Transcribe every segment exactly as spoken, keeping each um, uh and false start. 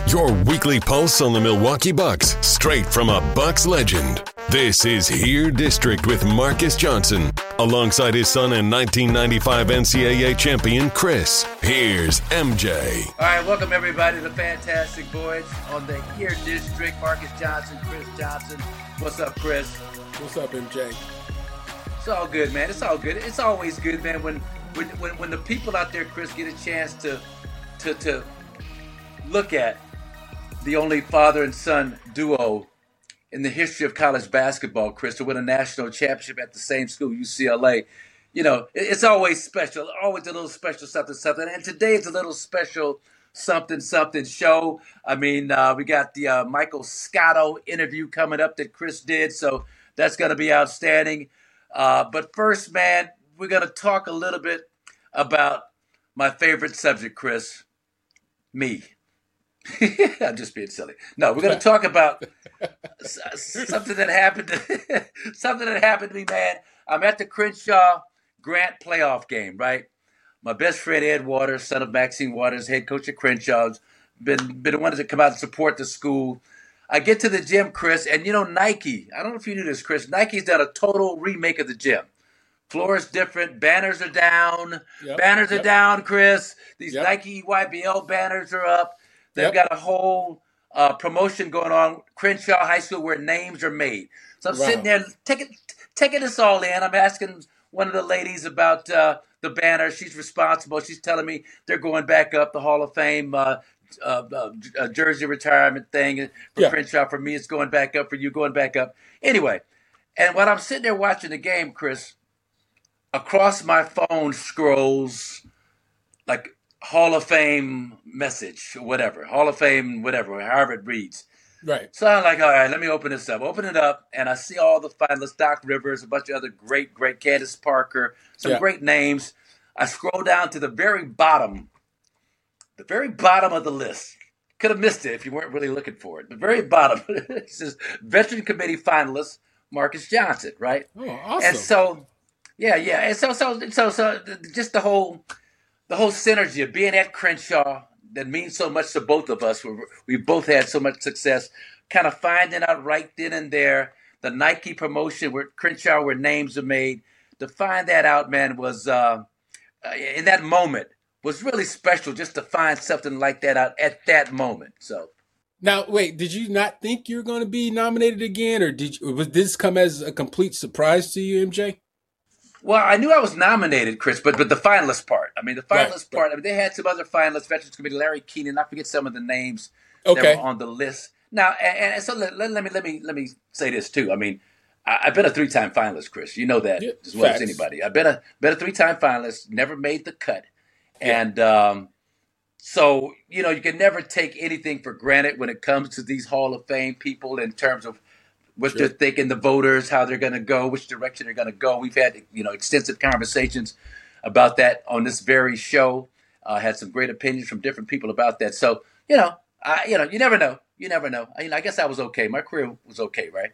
Your weekly pulse on the Milwaukee Bucks, straight from a Bucks legend. This is Here District with Marcus Johnson, alongside his son and nineteen ninety-five N C double A champion, Chris. Here's M J. All right, welcome everybody to the Fantastic Boys on the Here District. Marcus Johnson, Chris Johnson. What's up, Chris? What's up, M J? It's all good, man. It's all good. It's always good, man, when when when, when the people out there, Chris, get a chance to to to look at the only father and son duo in the history of college basketball, Chris, to win a national championship at the same school, U C L A. You know, it's always special, always a little special something, something. And today is a little special something, something show. I mean, uh, we got the uh, Michael Scotto interview coming up that Chris did, so that's going to be outstanding. Uh, but first, man, we're going to talk a little bit about my favorite subject, Chris, me. I'm just being silly. No, we're going to talk about something that happened. To, something that happened to me, man. I'm at the Crenshaw Grant playoff game, right? My best friend Ed Waters, son of Maxine Waters, head coach at Crenshaw's, been been wanted to come out and support the school. I get to the gym, Chris, and you know Nike. I don't know if you knew this, Chris. Nike's done a total remake of the gym. Floor is different. Banners are down. Yep, banners yep. are down, Chris. These yep. Nike Y B L banners are up. They've yep. got a whole uh, promotion going on, Crenshaw High School, where names are made. So I'm wow. sitting there taking, taking this all in. I'm asking one of the ladies about uh, the banner. She's responsible. She's telling me they're going back up, the Hall of Fame uh, uh, uh, jersey retirement thing for yeah. Crenshaw. For me, it's going back up. For you, going back up. Anyway, and when I'm sitting there watching the game, Chris, across my phone scrolls like Hall of Fame message or whatever, Hall of Fame, whatever, however it reads. Right. So I'm like, all right, let me open this up. Open it up, and I see all the finalists, Doc Rivers, a bunch of other great, great, Candace Parker, some yeah. great names. I scroll down to the very bottom, the very bottom of the list. Could have missed it if you weren't really looking for it. The very bottom, it says Veteran Committee finalist, Marcus Johnson, right? Oh, awesome. And so, yeah, yeah. And so, so, so, so just the whole... The whole synergy of being at Crenshaw that means so much to both of us. We both had so much success. Kind of finding out right then and there the Nike promotion where Crenshaw, where names are made. To find that out, man, was uh, in that moment was really special. Just to find something like that out at that moment. So now, wait, did you not think you were going to be nominated again, or did you, was this come as a complete surprise to you, M J? Well, I knew I was nominated, Chris, but but the finalist part. I mean, the finalist right, part. right. I mean, they had some other finalists, Veterans Committee, Larry Keenan. I forget some of the names okay. that were on the list. Now, and, and so let, let, let me let me let me say this too. I mean, I, I've been a three-time finalist, Chris. You know that yeah, as well facts. as anybody. I've been a been a three-time finalist, never made the cut, yeah. and um, so you know you can never take anything for granted when it comes to these Hall of Fame people in terms of what sure. they're thinking, the voters, how they're going to go, which direction they're going to go. We've had, you know, extensive conversations about that on this very show. Uh, had some great opinions from different people about that. So, you know, I, you know, you never know. You never know. I mean, I guess I was okay. My career was okay, right?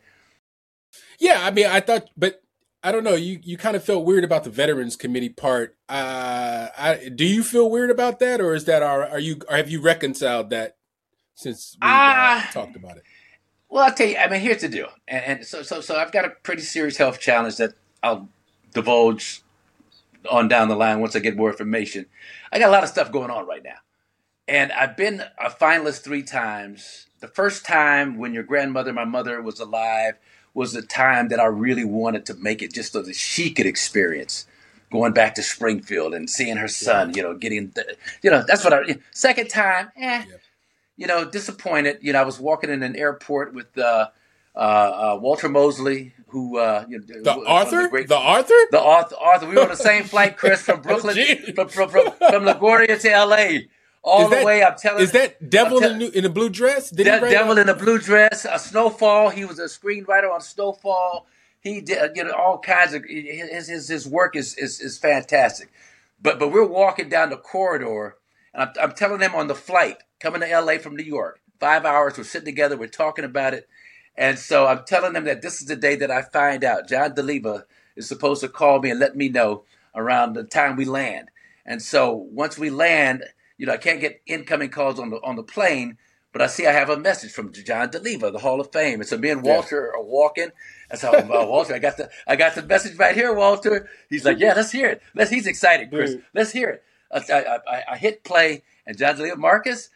Yeah, I mean, I thought, but I don't know. You you kind of felt weird about the Veterans Committee part. Uh, I, do you feel weird about that, or is that are are you or have you reconciled that since we uh, uh, talked about it? Well, I'll tell you, I mean, here's the deal. And, and so, so, so I've got a pretty serious health challenge that I'll divulge on down the line once I get more information. I got a lot of stuff going on right now. And I've been a finalist three times. The first time when your grandmother, my mother, was alive was the time that I really wanted to make it just so that she could experience going back to Springfield and seeing her son, you know, getting, the, you know, that's what I, second time, eh. Yeah. You know, disappointed. You know, I was walking in an airport with uh, uh, uh, Walter Mosley, who uh, you know, the Arthur, the, great, the Arthur, the Arthur. Arthur. We were on the same flight, Chris, from Brooklyn, from, from, from, from LaGuardia to L A, all that, the way. I'm telling. Is that Devil tell, in, in the blue dress? Did De- Devil in the blue dress. A Snowfall. He was a screenwriter on Snowfall. He did, you know, all kinds of his his his work is is is fantastic. But but we're walking down the corridor, and I'm, I'm telling them on the flight coming to L A from New York, five hours. We're sitting together. We're talking about it, and so I'm telling them that this is the day that I find out. John DeLeva is supposed to call me and let me know around the time we land. And so once we land, you know, I can't get incoming calls on the on the plane, but I see I have a message from John DeLeva, the Hall of Fame. And so me and Walter yeah. are walking. And so, uh, Walter, I got the I got the message right here, Walter. He's like, yeah, let's hear it. Let's, he's excited, Chris. Dude. Let's hear it. I, I, I hit play, and John DeLeva, Marcus,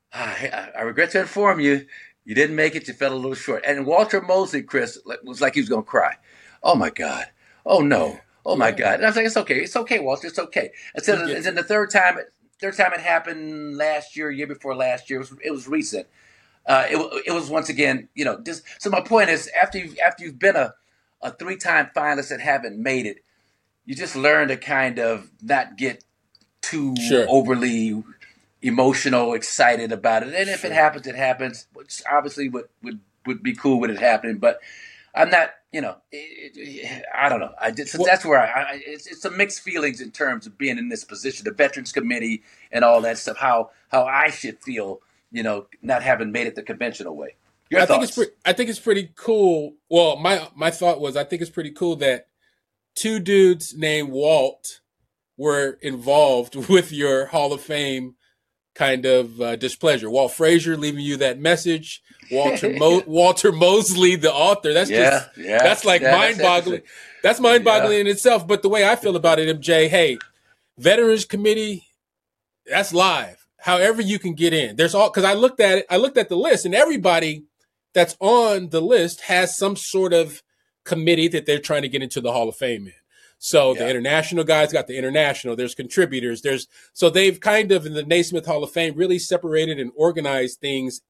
I, I regret to inform you, you didn't make it. You fell a little short. And Walter Mosley, Chris, was like he was going to cry. Oh, my God. Oh, no. Oh, my God. And I was like, it's okay. It's okay, Walter. It's okay. And, so, and then the third time, third time it happened last year, year before last year, it was, it was recent. Uh, it, it was once again, you know, just, so my point is, after you've, after you've been a, a three-time finalist and haven't made it, you just learn to kind of not get too sure. overly emotional, excited about it. And if sure. it happens, it happens, which obviously would, would, would be cool with it happening. But I'm not, you know, it, it, I don't know. I just, well, that's where I, I it's, it's some mixed feelings in terms of being in this position, the Veterans Committee and all that stuff, how, how I should feel, you know, not having made it the conventional way. Your I thoughts? think it's pre- I think it's pretty cool. Well, my, my thought was, I think it's pretty cool that two dudes named Walt were involved with your Hall of Fame kind of uh, displeasure. Walt Frazier leaving you that message. Walter Mo- Walter Mosley, the author. That's yeah, just yeah, that's like yeah, mind-boggling. That's, that's mind-boggling yeah. in itself. But the way I feel about it, M J, hey, Veterans Committee, that's live. However you can get in. There's all because I looked at it. I looked at the list, and everybody that's on the list has some sort of committee that they're trying to get into the Hall of Fame in. So yeah. the international guys got the international. There's contributors. There's so they've kind of in the Naismith Hall of Fame really separated and organized things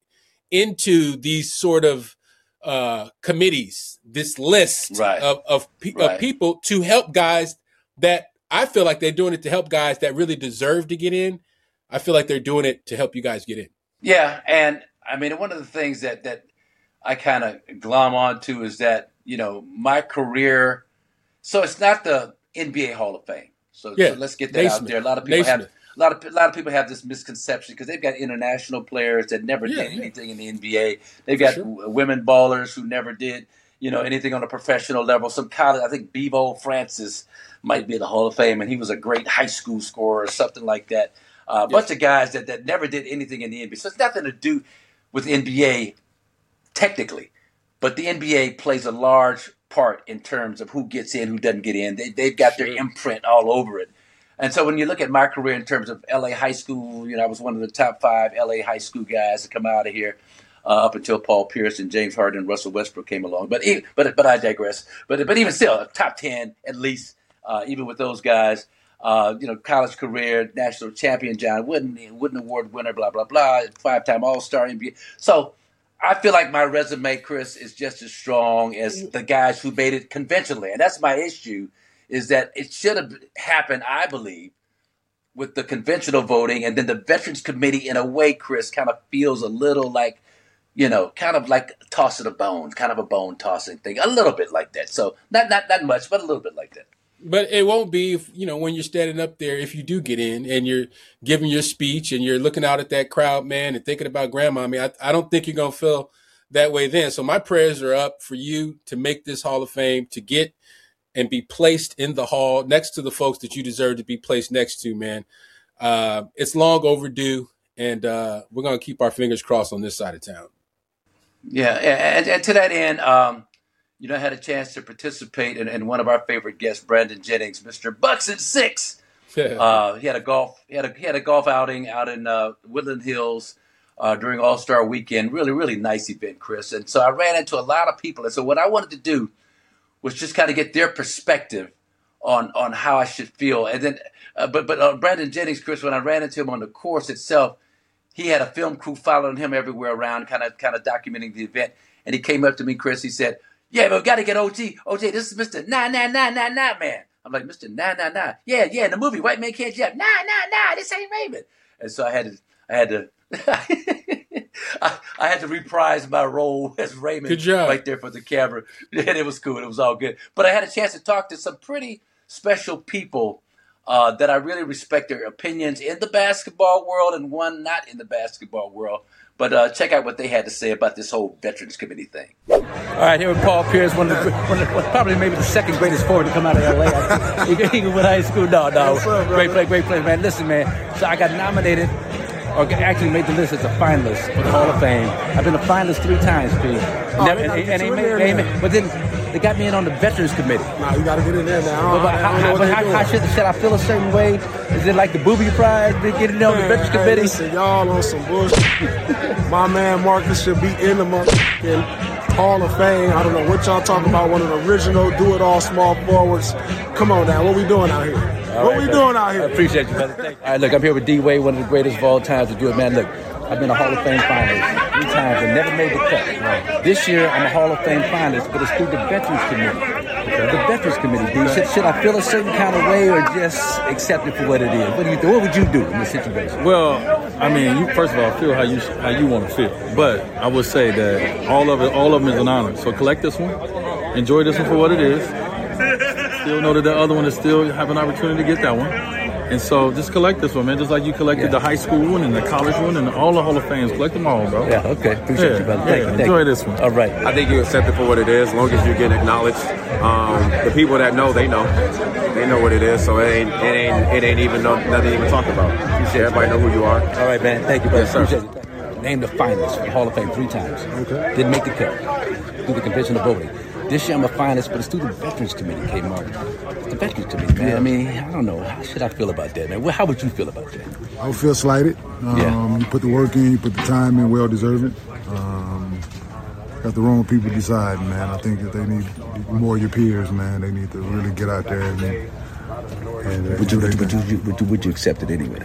into these sort of uh, committees, this list right. of of, pe- right. of people to help guys that I feel like they're doing it to help guys that really deserve to get in. I feel like they're doing it to help you guys get in. Yeah, and I mean one of the things that that I kind of glom onto is that you know my career. So it's not the N B A Hall of Fame. So, yeah. so let's get that Naismith. out there. A lot of people Naismith. have a lot of a lot of people have this misconception because they've got international players that never yeah, did yeah. anything in the N B A. They've got sure. women ballers who never did you know anything on a professional level. Some college, I think Bevo Francis might be in the Hall of Fame, and he was a great high school scorer or something like that. Uh, a yeah. bunch of guys that, that never did anything in the N B A. So it's nothing to do with the N B A technically, but the N B A plays a large part in terms of who gets in, who doesn't get in. They, they've got sure. their imprint all over it. And so when you look at my career in terms of L A high school, you know, I was one of the top five L A high school guys to come out of here uh, up until Paul Pierce and James Harden and Russell Westbrook came along. But but but I digress. But but even still, top ten at least, uh, even with those guys. Uh, you know, college career, national champion, John Wooden, Wooden Award winner, blah, blah, blah, five-time All-Star N B A. So I feel like my resume, Chris, is just as strong as the guys who made it conventionally. And that's my issue, is that it should have happened, I believe, with the conventional voting. And then the Veterans Committee, in a way, Chris, kind of feels a little like, you know, kind of like tossing a bone, kind of a bone tossing thing, a little bit like that. So not not not much, but a little bit like that. But it won't be, if, you know, when you're standing up there, if you do get in and you're giving your speech and you're looking out at that crowd, man, and thinking about grandma. I mean, I, I don't think you're going to feel that way then. So my prayers are up for you to make this Hall of Fame, to get and be placed in the hall next to the folks that you deserve to be placed next to, man. Uh, it's long overdue, and uh, we're going to keep our fingers crossed on this side of town. Yeah, and, and to that end, um, you know, I had a chance to participate in, in one of our favorite guests, Brandon Jennings, Mister Bucks and Six. uh, he had a golf, he had a he had a golf outing out in uh, Woodland Hills uh, during All Star Weekend. Really, really nice event, Chris. And so I ran into a lot of people. And so what I wanted to do was just kind of get their perspective on on how I should feel. And then, uh, but but uh, Brandon Jennings, Chris, when I ran into him on the course itself, he had a film crew following him everywhere around, kind of kind of documenting the event. And he came up to me, Chris. He said, "Yeah, but we got to get O G. O J, this is Mister Nah, nah, nah, nah, nah, man." I'm like, "Mister Nah, nah, nah." Yeah, yeah, in the movie, White Man Can't Jump. Nah, nah, nah, this ain't Raymond. And so I had to, I had to, I, I had to reprise my role as Raymond. Good job. Right there for the camera. And it was cool. It was all good. But I had a chance to talk to some pretty special people uh, that I really respect their opinions in the basketball world and one not in the basketball world. But uh, check out what they had to say about this whole Veterans Committee thing. All right, here with Paul Pierce, one of the, one of the probably maybe the second greatest forward to come out of L A. Even with high school, no, no, great play, great play, man. Listen, man. So I got nominated or actually made the list as a finalist for the Hall of Fame. I've been a finalist three times, P. Oh, Never, they and, gotta get and they you in made, there they now. made, but then they got me in on the Veterans Committee. Nah, you got to get in there now. But, but I how, don't know how, what but they how, doing. how should, should I feel a certain way? Is it like the booby prize? They get in on the Veterans Hey, Committee? listen, y'all on some bullshit. My man Marcus should be in the motherfucking Hall of Fame. I don't know what y'all talking about. One of the original do-it-all small forwards. Come on now, what we doing out here? All what right, we brother. doing out here? I appreciate you, brother. Thank you. All right, look, I'm here with D-Wade, one of the greatest of all times to do it, man. Look, I've been a Hall of Fame finalist three times and never made the cut. Right. This year, I'm a Hall of Fame finalist, but it's through the Veterans Committee. Okay. The Veterans Committee, D. Should, should I feel a certain kind of way or just accept it for what it is? What do you do? What would you do in this situation? Well, I mean, you first of all feel how you how you want to feel, but I would say that all of it, all of them is an honor. So collect this one, enjoy this one for what it is. Still know that the other one is still have an opportunity to get that one, and so just collect this one, man. Just like you collected Yeah. the high school one and the college one and all the Hall of Fames, collect them all, bro. Yeah, okay. Appreciate Yeah, you, brother. yeah, Thank you. Thank enjoy you. this one. All right. I think you accept it for what it is, as long as you're getting acknowledged. Um, the people that know, they know, they know what it is. So it ain't, it ain't, it ain't even no, nothing to even talk about. Everybody know who you are. All right, man. Thank you, brother. Yes, sir. Appreciate it. Named the finalist for the Hall of Fame three times. Okay. Didn't make the cut through the convention of voting. This year I'm a finalist, but it's through the Veterans Committee, K. Martin. The Veterans Committee, man. I mean, I don't know. How should I feel about that, man? Well, how would you feel about that? I would feel slighted. Um, Yeah. You put the work in, you put the time in, well deserved it. Um, got the wrong people deciding, man. I think that they need more of your peers, man. They need to really get out there and, and Would you, do their would you, thing. would you, would you, would you accept it anyway?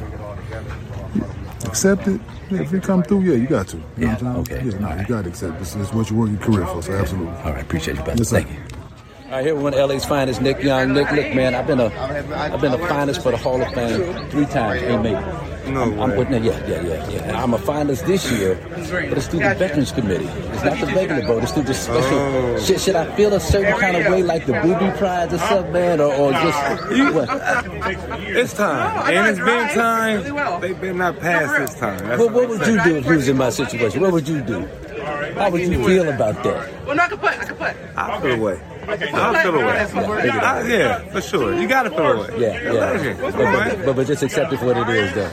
Accept it. Yeah, if it come through, yeah, you got to. You know Yeah, what I'm saying? okay. Yeah, no, All you right. got to accept it. It's, it's what you work your career for, so absolutely. All right, appreciate you, brother. Yes, sir. Thank you. All right, here with one of L A's finest, Nick Young. Nick, look, man, I've been a, I've been a finalist for the Hall of Fame three times. Ain't made it. No I'm, I'm way. putting it, yeah, yeah, yeah, yeah. I'm a finalist this year, but it's through the Veterans Committee. It's not the regular vote. It's through the special. Oh. Should, should I feel a certain kind of way, like the Booby Prize or something, man, or, or just what? It's time, and it's been time. They better not pass this time. That's What, what would you do if you was in my situation? What would you do? How would you feel about that? Well, no, I can put. I can put. I'll feel away. I'll feel away. I- yeah, for sure. You got to feel away. Yeah, You're a yeah. legend. But, Come on, but, man. but, but just accept it for what it is, though.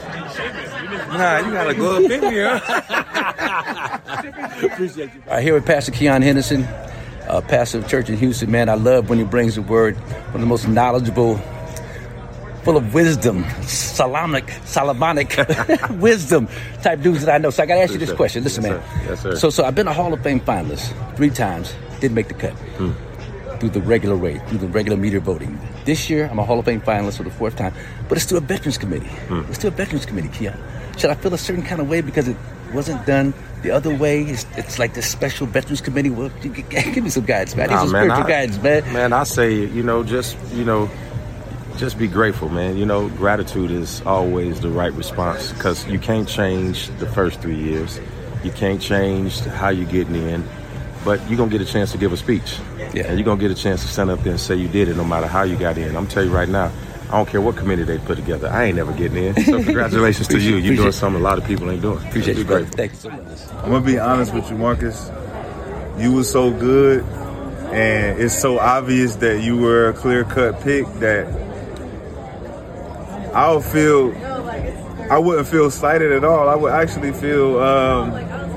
Nah, you got to go up in here. Appreciate you. All right, here with Pastor Keon Henderson, uh, pastor of church in Houston. Man, I love when he brings the word. One of the most knowledgeable, full of wisdom, Solomonic, Solomonic wisdom type dudes that I know. So I got to ask you this question. Listen, Yes, man. sir. Yes, sir. So, so I've been a Hall of Fame finalist three times. Didn't make the cut. Hmm. Through the regular rate, through the regular media voting. This year, I'm a Hall of Fame finalist for the fourth time, but it's through a Veterans Committee. Hmm. It's through a Veterans Committee, Keon. Should I feel a certain kind of way because it wasn't done the other way? It's, it's like this special Veterans Committee. Well, you- you- give me some guidance, man. I need Nah, some man, spiritual I- guidance, man. Man, I say, you know, just, you know, just be grateful, man. You know, gratitude is always the right response because you can't change the first three years. You can't change how you're getting in, but you're going to get a chance to give a speech. Yeah. And you're going to get a chance to stand up there and say you did it no matter how you got in. I'm telling you right now, I don't care what committee they put together. I ain't never getting in. So congratulations to you. You're doing Appreciate- something a lot of people ain't doing. Appreciate Be you, brother. grateful. Thank you so much. I'm gonna be honest with you, Marcus. You was so good, and it's so obvious that you were a clear-cut pick that I would feel, I wouldn't feel slighted at all. I would actually feel, um,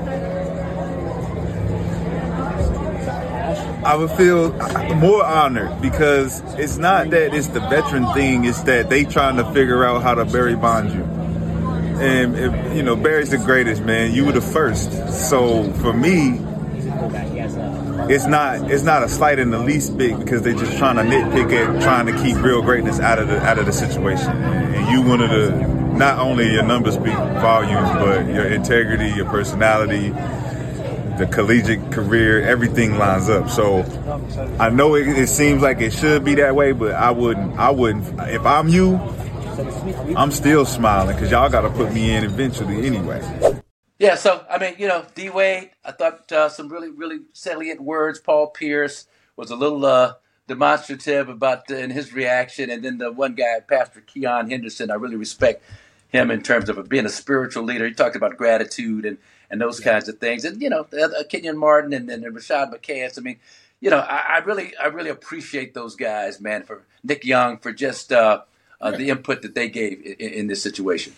I would feel more honored because it's not that it's the veteran thing; it's that they trying to figure out how to Barry Bond you. And if, you know, Barry's the greatest, man. You were the first. So for me, it's not it's not a slight in the least bit because they're just trying to nitpick at trying to keep real greatness out of the out of the situation. And you one of the not only your numbers speak volumes, but your integrity, your personality, the collegiate career, everything lines up. So I know it, it seems like it should be that way, but I wouldn't. I wouldn't. If I'm you, I'm still smiling because y'all got to put me in eventually anyway. Yeah, so, I mean, you know, D-Wade, I thought uh, some really, really salient words. Paul Pierce was a little uh, demonstrative about uh, in his reaction. And then the one guy, Pastor Keon Henderson, I really respect him in terms of being a spiritual leader. He talked about gratitude and, and those kinds of things. And, you know, uh, Kenyon Martin and then Rashad McCants. I mean, you know, I, I really I really appreciate those guys, man, for Nick Young, for just uh, uh, the input that they gave in, in this situation.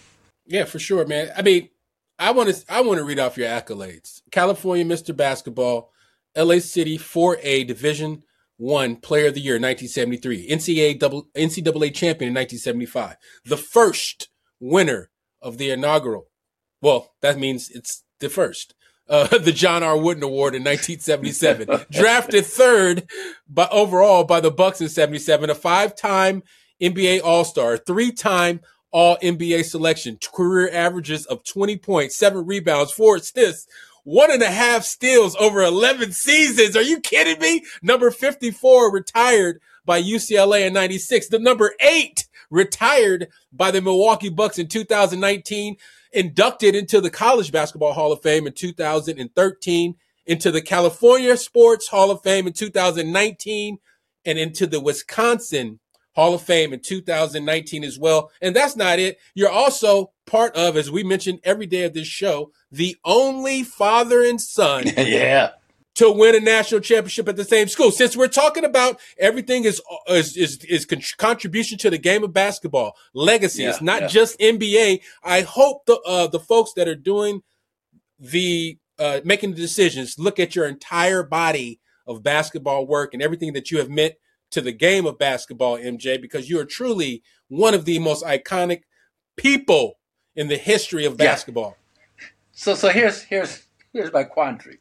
Yeah, for sure, man. I mean, I want to I want to read off your accolades. California Mister Basketball, L A City four A Division One Player of the Year in nineteen seventy-three, N C double A, N C double A champion in nineteen seventy-five, the first winner of the inaugural. Well, that means it's the first. Uh, the John R. Wooden Award in nineteen seventy-seven. Drafted third by overall by the Bucks in seventy-seven. A five-time N B A All-Star, three-time All-N B A selection. Career averages of twenty points, seven rebounds, four assists, one and a half steals over eleven seasons. Are you kidding me? Number fifty-four, retired by U C L A in ninety-six. The number eight, retired by the Milwaukee Bucks in two thousand nineteen. Inducted into the College Basketball Hall of Fame in two thousand thirteen, into the California Sports Hall of Fame in two thousand nineteen, and into the Wisconsin Hall of Fame in two thousand nineteen as well. And that's not it. You're also part of, as we mentioned every day of this show, the only father and son yeah. to win a national championship at the same school. Since we're talking about everything is is is, is con- contribution to the game of basketball, legacy. Yeah, it's not yeah. just N B A. I hope the uh, the folks that are doing the uh, making the decisions look at your entire body of basketball work and everything that you have meant to the game of basketball, M J, because you are truly one of the most iconic people in the history of basketball. Yeah. So so here's here's here's my quandary.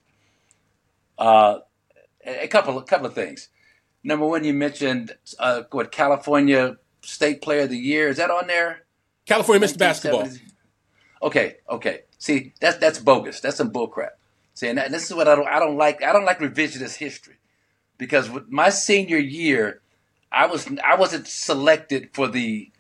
Uh, a couple a couple of things. Number one, you mentioned uh, what California State Player of the Year, is that on there? California Mister Basketball. Okay, okay. See, that's that's bogus. That's some bullcrap. See, and, that, and this is what I don't I don't like. I don't like revisionist history, because with my senior year, I was I wasn't selected for the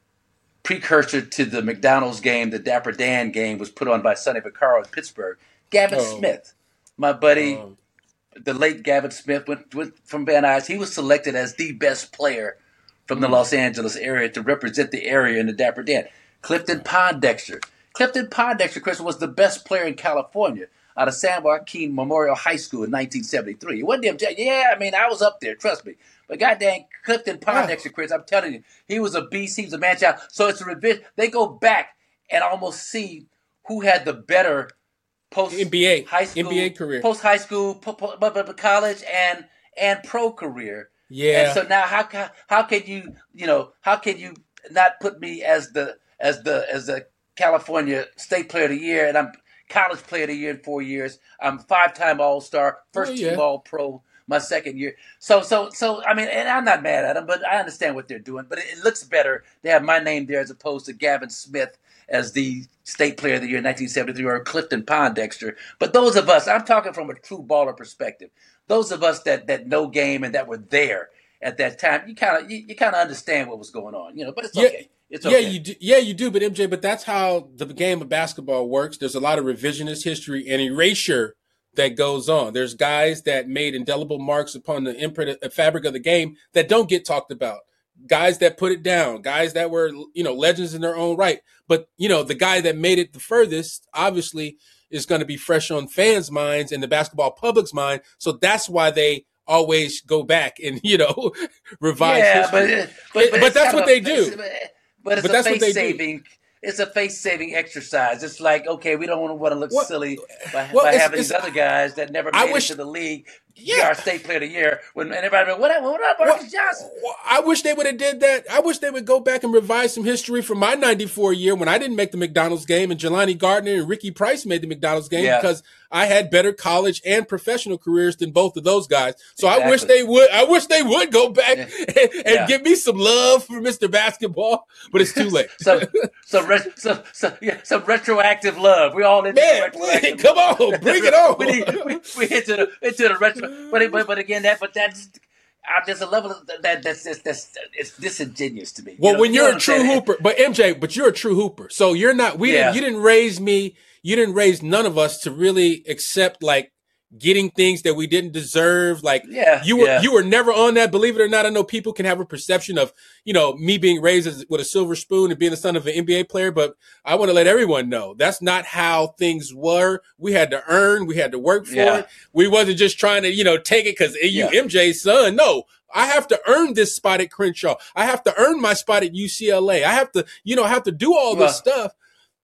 precursor to the McDonald's game. The Dapper Dan game was put on by Sonny Vaccaro in Pittsburgh. Gavin Oh. Smith, my buddy. Oh. The late Gavin Smith went, went from Van Nuys. He was selected as the best player from the Los Angeles area to represent the area in the Dapper Dan. Clifton Pondexter. Clifton Pondexter, Chris, was the best player in California out of San Joaquin Memorial High School in nineteen seventy-three. It wasn't him. Yeah, I mean, I was up there, trust me. But goddamn, Clifton Pondexter, Chris, I'm telling you, he was a beast. He was a man-child. So it's a revision. They go back and almost see who had the better post N B A high school, N B A career, post high school, po- po- po- po- college, and and pro career. Yeah. And so now, how ca- how can you you know how can you not put me as the as the as the California State Player of the Year, and I'm College Player of the Year in four years. I'm five time All Star, first Oh, yeah. team All Pro my second year. So so so I mean, and I'm not mad at them, but I understand what they're doing. But it, it looks better to have my name there as opposed to Gavin Smith as the State Player of the Year in nineteen seventy-three, or Clifton Pondexter. But those of us, I'm talking from a true baller perspective, those of us that that know game and that were there at that time, you kind of you, you kind of understand what was going on, you know. But it's Yeah. okay. It's okay. Yeah, you do. Yeah, you do. But M J, but that's how the game of basketball works. There's a lot of revisionist history and erasure that goes on. There's guys that made indelible marks upon the imprint, uh, fabric of the game that don't get talked about. Guys that put it down, guys that were, you know, legends in their own right. But, you know, the guy that made it the furthest, obviously, is going to be fresh on fans' minds and the basketball public's mind. So that's why they always go back and, you know, revise yeah, history. but, it- but, But it's that's kind what of- they do. it's- But it's But a that's what they face do. saving. It's a face saving exercise. It's like, okay, we don't want to, want to look What- silly by, well, by it's- having these it's- other guys that never I made wish- it to the league. Yeah. Our State Player of the Year. When and everybody, went, what, what up, Marcus Johnson? Well, I wish they would have did that. I wish they would go back and revise some history from my ninety-four year when I didn't make the McDonald's game and Jelani Gardner and Ricky Price made the McDonald's game Yeah. because I had better college and professional careers than both of those guys. So I wish Exactly. they would. I wish they would go back Yeah. and, and Yeah. give me some love for Mister Basketball, but it's too late. So, so, re- so, so, yeah, some retroactive love. We all into Man, the retroactive. please, come on, bring it on. we, need, we, we into the into the retro, but but, but again, that but that's uh, there's a level of that that's that's, that's it's disingenuous to me. You Well, know- when you you're know a what true I'm saying? hooper, but M J, but you're a true hooper. So you're not, we Yeah. didn't, you didn't raise me, you didn't raise none of us to really accept like getting things that we didn't deserve. Like Yeah, you were, yeah. you were never on that. Believe it or not, I know people can have a perception of, you know, me being raised as, with a silver spoon and being the son of an N B A player. But I want to let everyone know that's not how things were. We had to earn, we had to work for Yeah. it. We wasn't just trying to, you know, take it because you Yeah. M J's son. No. I have to earn this spot at Crenshaw. I have to earn my spot at U C L A. I have to, you know, I have to do all Well- this stuff.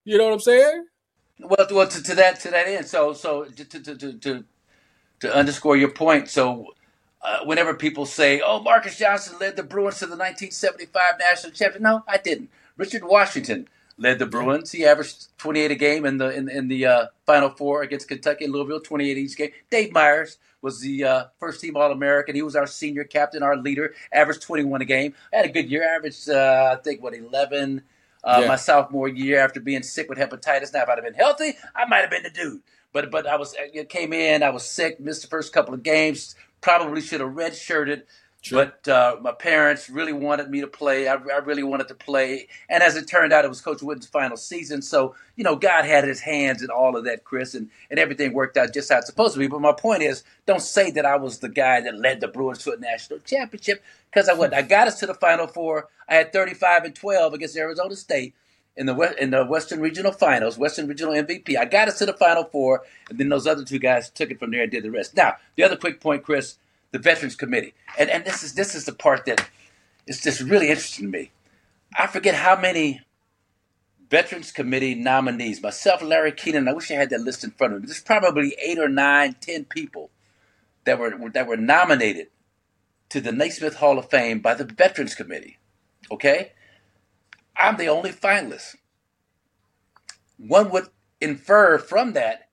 You know what I'm saying? Well, well, to, to that to that end. So, so to to to to, to underscore your point. So, uh, whenever people say, "Oh, Marcus Johnson led the Bruins to the nineteen seventy-five national championship," no, I didn't. Richard Washington led the Bruins. He averaged twenty-eight a game in the in, in the uh, Final Four against Kentucky and Louisville, twenty-eight each game. Dave Myers was the uh, first team All-American. He was our senior captain, our leader, averaged twenty-one a game. I had a good year, averaged, uh, I think, what, eleven uh, yeah. my sophomore year after being sick with hepatitis. Now, if I'd have been healthy, I might have been the dude. But but I was I came in, I was sick, missed the first couple of games, probably should have redshirted. Sure. But uh, my parents really wanted me to play. I, I really wanted to play. And as it turned out, it was Coach Wooden's final season. So, you know, God had his hands in all of that, Chris, and, and everything worked out just how it's supposed to be. But my point is, don't say that I was the guy that led the Bruins to a national championship, because I wasn't. I got us to the Final Four. I had thirty-five and twelve against Arizona State in the in the Western Regional Finals, Western Regional M V P. I got us to the Final Four, and then those other two guys took it from there and did the rest. Now, the other quick point, Chris, the Veterans Committee. And and this is this is the part that is just really interesting to me. I forget how many Veterans Committee nominees, myself, Larry Keenan, I wish I had that list in front of me. There's probably eight or nine, ten people that were that were nominated to the Naismith Hall of Fame by the Veterans Committee. Okay? I'm the only finalist. One would infer from that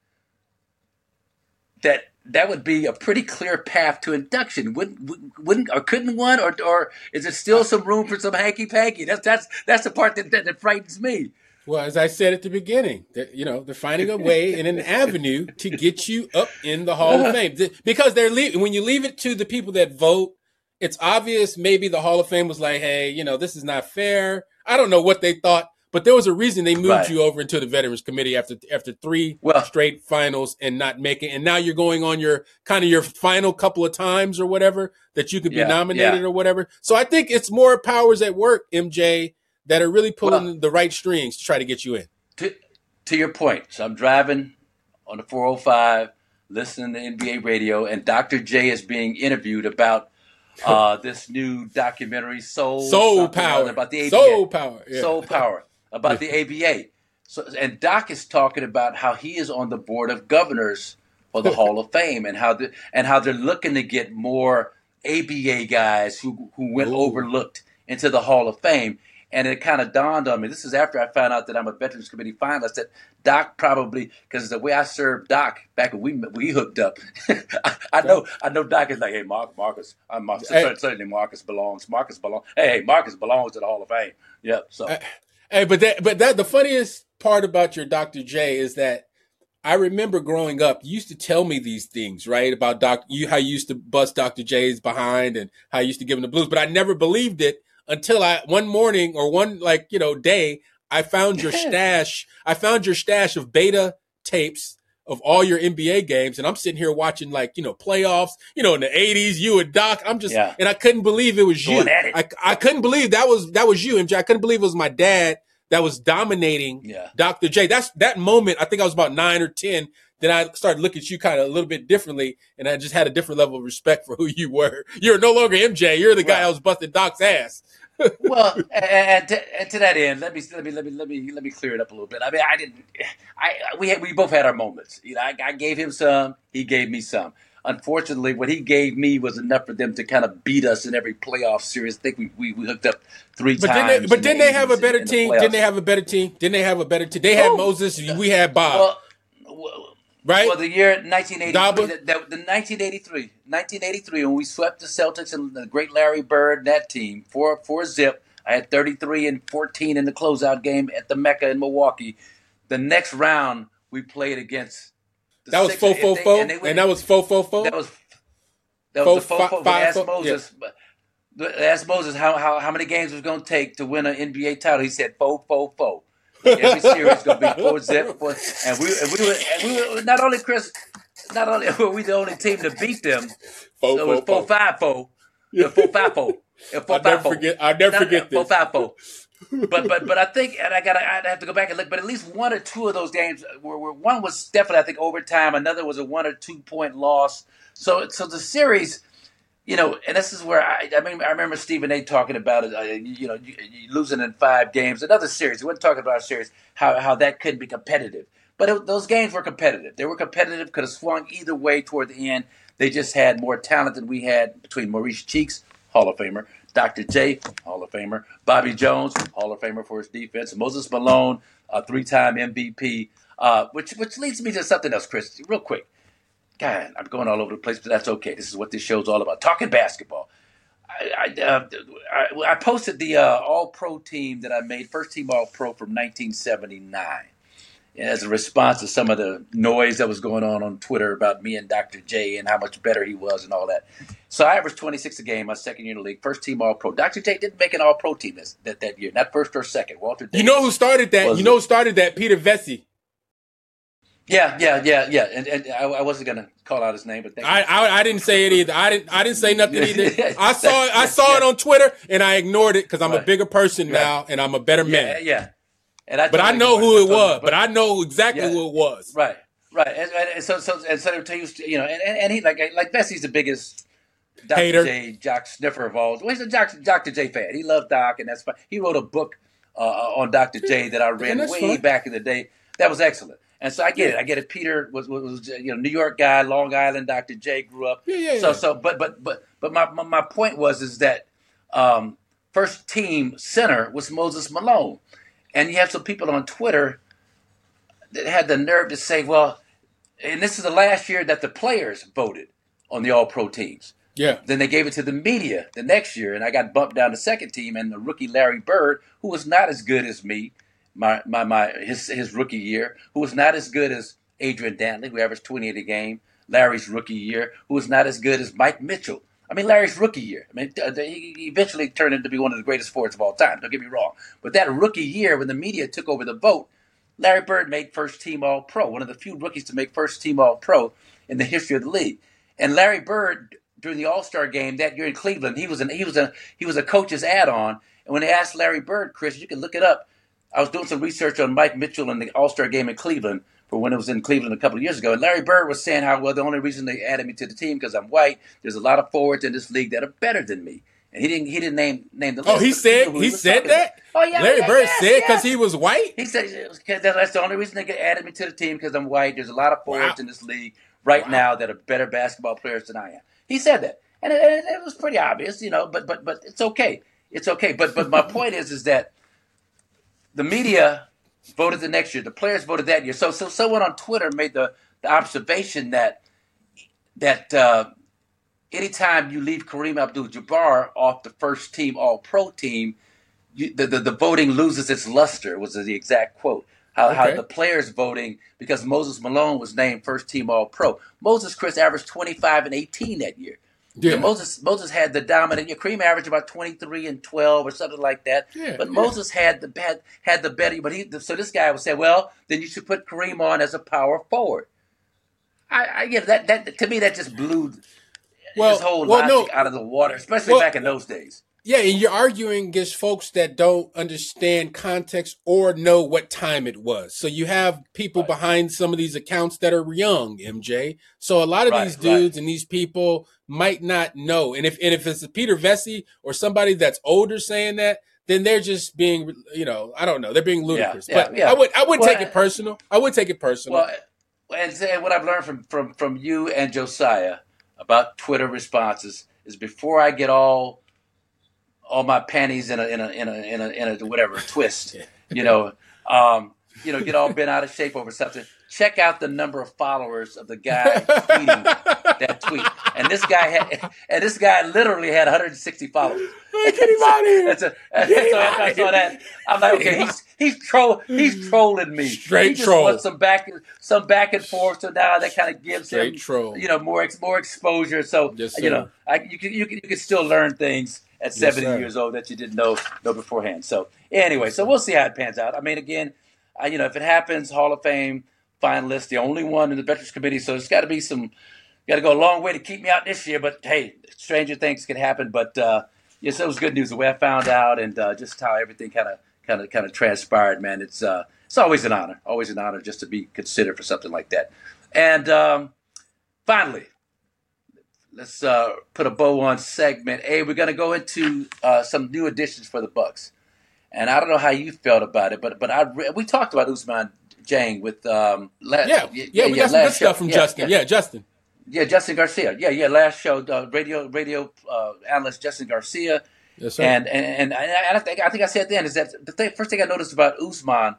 that that would be a pretty clear path to induction. Wouldn't, wouldn't or couldn't one, or or is there still some room for some hanky panky? That's that's that's the part that, that that frightens me. Well, as I said at the beginning, that you know they're finding a way and an avenue to get you up in the Hall of Fame, because they're leaving. When you leave it to the people that vote, it's obvious. Maybe the Hall of Fame was like, hey, you know, this is not fair. I don't know what they thought. But there was a reason they moved right. you over into the Veterans Committee after after three well, straight finals and not making. And now you're going on your kind of your final couple of times or whatever that you could be yeah, nominated yeah. or whatever. So I think it's more powers at work, M J, that are really pulling well, the right strings to try to get you in. To, to your point, so I'm driving on the four oh five, listening to N B A radio, and Doctor J is being interviewed about uh, this new documentary, Soul, Soul Power, about the A B A. Soul Power, yeah. Soul Power. About the A B A. So, and Doc is talking about how he is on the board of governors for the Hall of Fame, and how the, and how they're looking to get more A B A guys who, who went Ooh. overlooked into the Hall of Fame. And it kind of dawned on me, this is after I found out that I'm a Veterans Committee finalist, that Doc probably, because the way I served Doc back when we we hooked up, I, I know I know Doc is like, hey, Mark, Marcus, I'm Marcus, hey. certainly Marcus belongs, Marcus belongs, hey, Marcus belongs to the Hall of Fame. Yep, so. I, Hey, but that, but that, the funniest part about your Doctor J is that I remember growing up, you used to tell me these things, right? About doc, you, how you used to bust Doctor J's behind and how you used to give him the blues, but I never believed it until I, one morning or one, like, you know, day, I found your stash. I found your stash of beta tapes of all your N B A games. And I'm sitting here watching, like, you know, playoffs, you know, in the eighties, you and Doc, I'm just, yeah. and I couldn't believe it was you. It. I, I couldn't believe that was, that was you, M J. I couldn't believe it was my dad that was dominating yeah. Doctor J. That's that moment. I think I was about nine or ten. Then I started looking at you kind of a little bit differently, and I just had a different level of respect for who you were. You're no longer M J. You're the guy right. I was busting Doc's ass. Well, and to, and to that end, let me let me let me let me let me clear it up a little bit. I mean, I didn't. I we had, we both had our moments. You know, I, I gave him some. He gave me some. Unfortunately, what he gave me was enough for them to kind of beat us in every playoff series. I think we we, we hooked up three but times. Didn't they, but didn't the they have a better in, team? In the didn't they have a better team? Didn't they have a better team? They had oh, Moses. We had Bob. Well, right? Well, the year nineteen eighty-three, the, the, the nineteen eighty-three, nineteen eighty-three, when we swept the Celtics and the great Larry Bird and that team, four, four zip. I had thirty-three and fourteen in the closeout game at the Mecca in Milwaukee. The next round, we played against the That was four four four? And that was four four four? That was That was four, the four, four. Asked Moses, yeah. asked Moses how, how how many games it was going to take to win an N B A title. He said four, four, four. Every series is going to be four zip, four, and we and we were and we were not only Chris, not only were we the only team to beat them. Four, so it was four, four five four, yeah, four five four, yeah, four, I'll five, never four. forget. I'll never not, forget this. Four five four. But but but I think, and I got I have to go back and look. But at least one or two of those games were, were one was definitely I think overtime. Another was a one or two point loss. So so the series. you know, and this is where I, I mean, I remember Stephen A. talking about it. Uh, you, you know, you, you losing in five games. Another series. We weren't talking about a series. How how that couldn't be competitive, but it, those games were competitive. They were competitive. Could have swung either way toward the end. They just had more talent than we had between Maurice Cheeks, Hall of Famer, Doctor J, Hall of Famer, Bobby Jones, Hall of Famer for his defense, Moses Malone, a three-time M V P. Uh, which which leads me to something else, Chris. Real quick. God, I'm going all over the place, but that's okay. This is what this show's all about. Talking basketball. I I, uh, I, I posted the uh, All-Pro team that I made, first team All-Pro from nineteen seventy-nine, and as a response to some of the noise that was going on on Twitter about me and Doctor J and how much better he was and all that. So I averaged twenty-six a game my second year in the league, first team All-Pro. Doctor J didn't make an All-Pro team this, that, that year, not first or second. Walter Davis. You know who started that? You know who started that? Peter Vesey. Yeah, yeah, yeah, yeah, and, and I, I wasn't gonna call out his name, but thank I, you. I I didn't say it either. I didn't I didn't say nothing either. I saw it, I saw it on Twitter and I ignored it because I'm right. a bigger person right. now and I'm a better man. Yeah, yeah. And I but I know who it was. But I know exactly yeah. who it was. Right, right. And, and so so and so to you, you know, and, and he like like Vesey's the biggest Doctor Hater. J Jock sniffer of all. Well, he's a Doctor J fan. He loved Doc, and that's fine. He wrote a book uh, on Doctor J that I read way fine. back in the day. That was excellent. And so I get yeah. it. I get it. Peter was, was, was you know New York guy, Long Island. Doctor J grew up. Yeah, yeah, so yeah. so but but but but my, my my point was is that um, first team center was Moses Malone, and you have some people on Twitter that had the nerve to say, well, and this is the last year that the players voted on the All-Pro teams. Yeah. Then they gave it to the media the next year, and I got bumped down to second team, and the rookie Larry Bird, who was not as good as me. My my my his his rookie year, who was not as good as Adrian Dantley, who averaged twenty-eight a game. Larry's rookie year, who was not as good as Mike Mitchell. I mean, Larry's rookie year. I mean, he eventually turned into be one of the greatest forwards of all time. Don't get me wrong, but that rookie year, when the media took over the vote, Larry Bird made first team All Pro, one of the few rookies to make first team All Pro in the history of the league. And Larry Bird, during the All Star game that year in Cleveland, he was an he was a he was a coach's add-on. And when they asked Larry Bird, Chris, you can look it up. I was doing some research on Mike Mitchell and the All-Star game in Cleveland for when it was in Cleveland a couple of years ago. And Larry Bird was saying how, well, the only reason they added me to the team because I'm white. There's a lot of forwards in this league that are better than me. And he didn't he didn't name name the list. Oh, he said he, he said that? About. Oh, yeah. Larry yeah, Bird yes, said because yes. he was white? He said that's the only reason they added me to the team because I'm white. There's a lot of forwards wow. in this league right wow. now that are better basketball players than I am. He said that. And it, it, it was pretty obvious, you know, but but but it's okay. It's okay. But but my point is is that the media voted the next year. The players voted that year. So, so someone on Twitter made the, the observation that that uh, anytime you leave Kareem Abdul-Jabbar off the first team All-Pro team, you, the, the the voting loses its luster. Was the exact quote. How, okay. how the players voting because Moses Malone was named first team All-Pro. Moses Chris averaged twenty-five and eighteen that year. Yeah. Moses Moses had the dominant. Kareem averaged about twenty-three and twelve or something like that. Yeah, but yeah. Moses had the had, had the better. But he so this guy would say, well, then you should put Kareem on as a power forward. I, I yeah, that that to me that just blew well, his whole well, logic no. out of the water, especially well, back in those days. Yeah, and you're arguing against folks that don't understand context or know what time it was. So you have people right. behind some of these accounts that are young, M J. So a lot of right, these dudes right. and these people might not know. And if and if it's Peter Vesey or somebody that's older saying that, then they're just being, you know, I don't know, they're being ludicrous. Yeah, yeah, but yeah. I would I would well, take it personal. I would take it personal. Well, and, and what I've learned from, from, from you and Josiah about Twitter responses is before I get all all my panties in a in a in a in a, in a whatever twist, you know, um, you know, get all bent out of shape over something. Check out the number of followers of the guy tweeting that tweet, and this guy had, and this guy literally had one hundred sixty followers. Get him out of here! And so, and so after I saw that, I'm like, okay, he's he's troll he's trolling me. Straight he just troll. wants some back some back and forth. So now that kind of gives Straight him, troll. you know, more more exposure. So yes, you know, I, you can you can you can still learn things at seventy yes, years old that you didn't know know beforehand. So anyway, so we'll see how it pans out. I mean, again, I, you know, if it happens, Hall of Fame finalist, the only one in the Veterans Committee. So it's got to be some, got to go a long way to keep me out this year. But hey, stranger things can happen. But uh, yes, it was good news the way I found out and uh, just how everything kind of kind of kind of transpired. Man, it's uh, it's always an honor, always an honor just to be considered for something like that. And um, finally, let's uh, put a bow on segment A. We're going to go into uh, some new additions for the Bucks. And I don't know how you felt about it, but but I re- we talked about Ousmane Dieng with um last, yeah yeah, yeah we got some good show. stuff from yeah, Justin yeah. yeah Justin yeah Justin Garcia yeah yeah last show uh, radio radio uh, analyst Justin Garcia yes, sir. and and and I, I think I think I said at the end is that the thing, first thing I noticed about Ousmane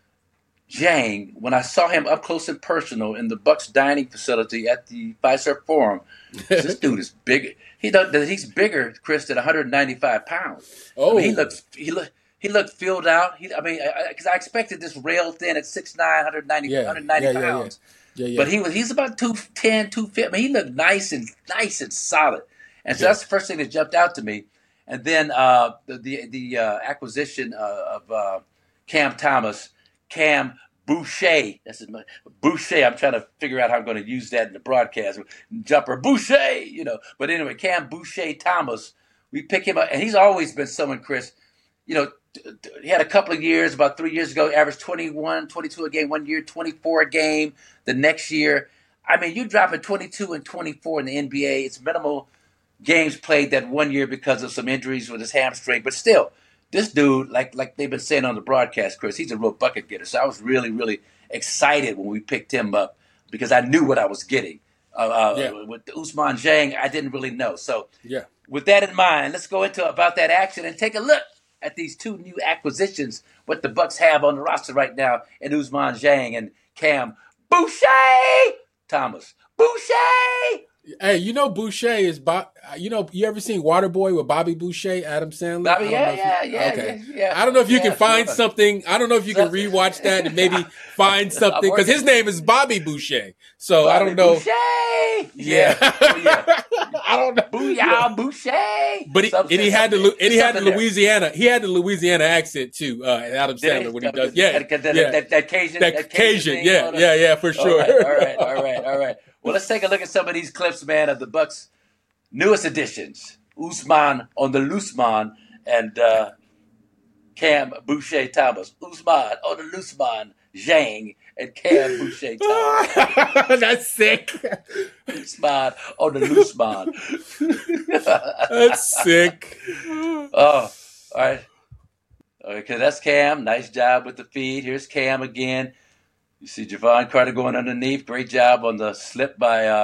Dieng when I saw him up close and personal in the Bucks dining facility at the Fiserv Forum. This dude is big. He does. He's bigger, Chris, than one hundred ninety-five pounds. Oh, I mean, he looks. He look. He looked filled out. He, I mean, because I, I expected this rail thin at six nine, one hundred ninety, yeah, one hundred ninety yeah, pounds. Yeah, yeah. Yeah, but he was. He's about two ten, two fifty. I mean, he looked nice and nice and solid. And so yeah. that's the first thing that jumped out to me. And then uh, the the, the uh, acquisition uh, of uh, Cam Thomas, Cam Boucher. That's his name. Boucher. I'm trying to figure out how I'm going to use that in the broadcast. Jumper Boucher, you know. But anyway, Cam Boucher Thomas. We pick him up, and he's always been someone, Chris. You know, he had a couple of years, about three years ago, averaged twenty-one, twenty-two a game one year, twenty-four a game the next year. I mean, you're dropping twenty-two and twenty-four in the N B A. It's minimal games played that one year because of some injuries with his hamstring. But still, this dude, like like they've been saying on the broadcast, Chris, he's a real bucket getter. So I was really, really excited when we picked him up because I knew what I was getting. Uh, uh, yeah. With Ousmane Dieng, I didn't really know. So yeah. with that in mind, let's go into about that action and take a look at these two new acquisitions, what the Bucks have on the roster right now, and Ousmane Dieng and Cam Boucher Thomas. Boucher! Hey, you know Boucher is, Bo- you know, you ever seen Waterboy with Bobby Boucher, Adam Sandler? Bobby, yeah, yeah, you, yeah, okay. yeah, yeah. I don't know if you yeah, can find sure. something. I don't know if you can rewatch that and maybe find something, because his name is Bobby Boucher. So Bobby I don't know. Boucher! Yeah. Oh, yeah. I don't know. Booyah, Boucher! But he, and he had the and he had the there. Louisiana he had the Louisiana accent too. Uh, Adam Sandler Did when he that, does, yeah, that, that, yeah. that, that Cajun, that, that Cajun, Cajun yeah, yeah, yeah, for sure. All right, all right, all right, all right. Well, let's take a look at some of these clips, man, of the Bucks' newest additions: Ousmane on the Looseman and uh, Cam Boucher Thomas. Ousmane on the Looseman, Dieng and Cam Boucher Thomas. That's sick. Ousmane on the Looseman. That's sick. Oh, all right. Okay, that's Cam. Nice job with the feed. Here's Cam again. You see Javon Carter going underneath. Great job on the slip by uh,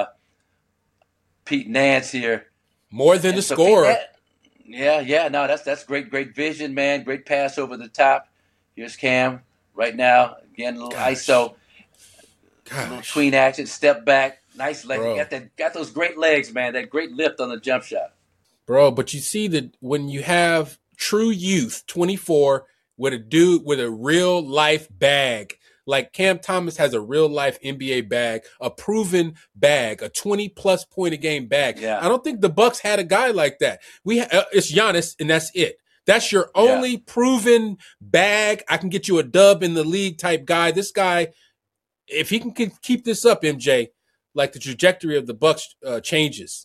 Pete Nance here. More than and the so score. Nance, yeah, yeah. No, that's that's great, great vision, man. Great pass over the top. Here's Cam right now. Again, a little Gosh. I S O. Gosh. A little tween action, step back. Nice leg. Bro. Got that. Got those great legs, man. That great lift on the jump shot. Bro, but you see that when you have true youth, twenty-four, with a dude with a real life bag, like Cam Thomas has a real life N B A bag, a proven bag, a twenty plus point a game bag. Yeah. I don't think the Bucks had a guy like that. We ha- uh, it's Giannis, and that's it. That's your only Yeah. proven bag. I can get you a dub in the league type guy. This guy, if he can keep this up, M J, like the trajectory of the Bucks uh, changes.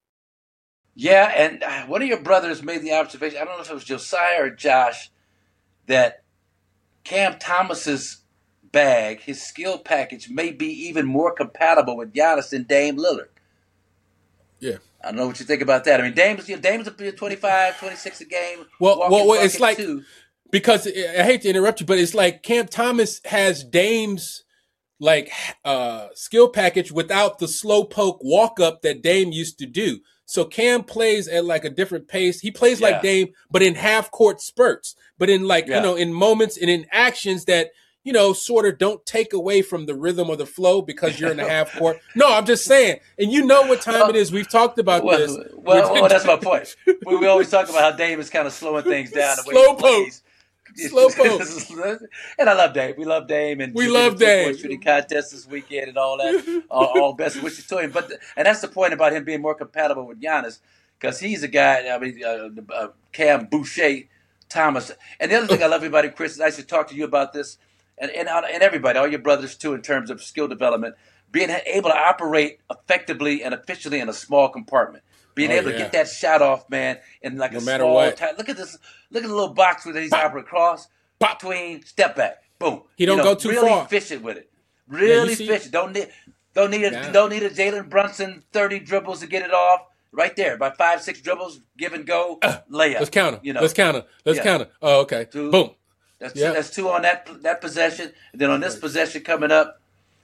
Yeah, and uh, one of your brothers made the observation, I don't know if it was Josiah or Josh, that Cam Thomas's bag, his skill package, may be even more compatible with Giannis than Dame Lillard. Yeah. I don't know what you think about that. I mean, Dame's, you know, Dame's a twenty-five, twenty-six a game. Well, walking well, well it's bucket like, too. because I hate to interrupt you, but it's like Cam Thomas has Dame's like uh, skill package without the slow poke walk up that Dame used to do. So Cam plays at like a different pace. He plays Yeah. like Dame, but in half court spurts, but in like, Yeah. you know, in moments and in actions that, you know, sort of don't take away from the rhythm or the flow because you're in the half court. No, I'm just saying. And you know what time it is. We've talked about Well, this. well, well, that's my point. We, we always talk about how Dame is kind of slowing things down. The way Slow he plays. Slow poke. And I love Dame. We love Dame. And We he love did a Dame. three-point shooting contest this weekend and all that. all, all best wishes to him. But and that's the point about him being more compatible with Giannis, because he's a guy. I mean, uh, uh, Cam Boucher Thomas. And the other thing I love about him, Chris, is I should talk to you about this, and and, and everybody, all your brothers too, in terms of skill development, being able to operate effectively and efficiently in a small compartment. Being Oh, able yeah. to get that shot off, man, in like No a matter small what. time. Look at this. Look at the little box where he's operating across. Pop, tween, step back, boom. He don't You know, go too really far. efficient with it. Yeah, Really you see- efficient. Don't need, Don't need a Yeah. don't need a Jalen Brunson thirty dribbles to get it off. Right there, by five six dribbles, give and go, Uh, layup. Let's count them. You know, Let's count them. Let's Yeah. count them. Oh, okay. Two. Boom. That's Yeah. that's two on that that possession. And then on this possession coming up,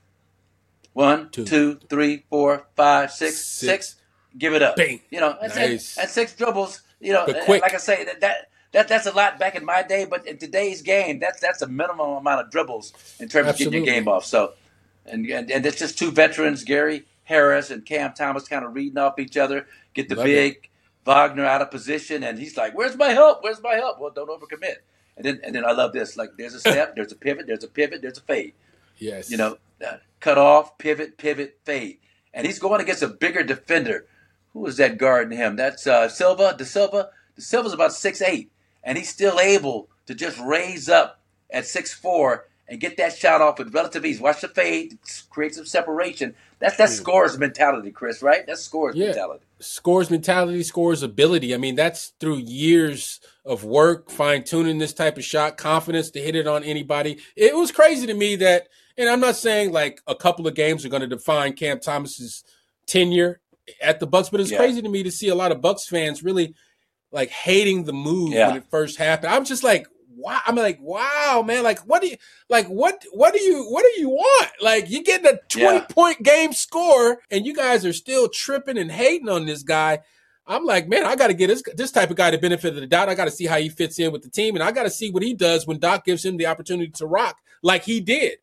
one, Two. two, three, four, five, six, Six. six. Give it up. Bang. You know, that's Nice. and six dribbles. You know, But and quick. like I say, that, that that that's a lot back in my day, but in today's game, that's that's a minimum amount of dribbles in terms of getting Absolutely. your game off. So, and and, and it's just two veterans, Gary Harris and Cam Thomas, kind of reading off each other. Get the Love big Wagner out of position, and he's like, "Where's my help? Where's my help?" Well, don't overcommit. And then and then I love this. Like, there's a step, there's a pivot, there's a pivot, there's a fade. Yes. You know, uh, cut off, pivot, pivot, fade. And he's going against a bigger defender. Who is that guarding him? That's uh, Silva, De Silva. De Silva's about six eight, and he's still able to just raise up at six four and get that shot off with relative ease. Watch the fade, create some separation. That's that scores mentality, Chris, right? That's scores Yeah. mentality. Scores mentality, scores ability. I mean, that's through years of work, fine tuning this type of shot, confidence to hit it on anybody. It was crazy to me that, and I'm not saying like a couple of games are going to define Cam Thomas's tenure at the Bucks, but it's Yeah. crazy to me to see a lot of Bucks fans really like hating the move Yeah. when it first happened. I'm just like, wow. I'm like, wow, man. Like, what do you like? What what do you what do you want? Like, you getting a twenty Yeah. point game score, and you guys are still tripping and hating on this guy. I'm like, man, I got to get this this type of guy the benefit of the doubt. I got to see how he fits in with the team, and I got to see what he does when Doc gives him the opportunity to rock like he did.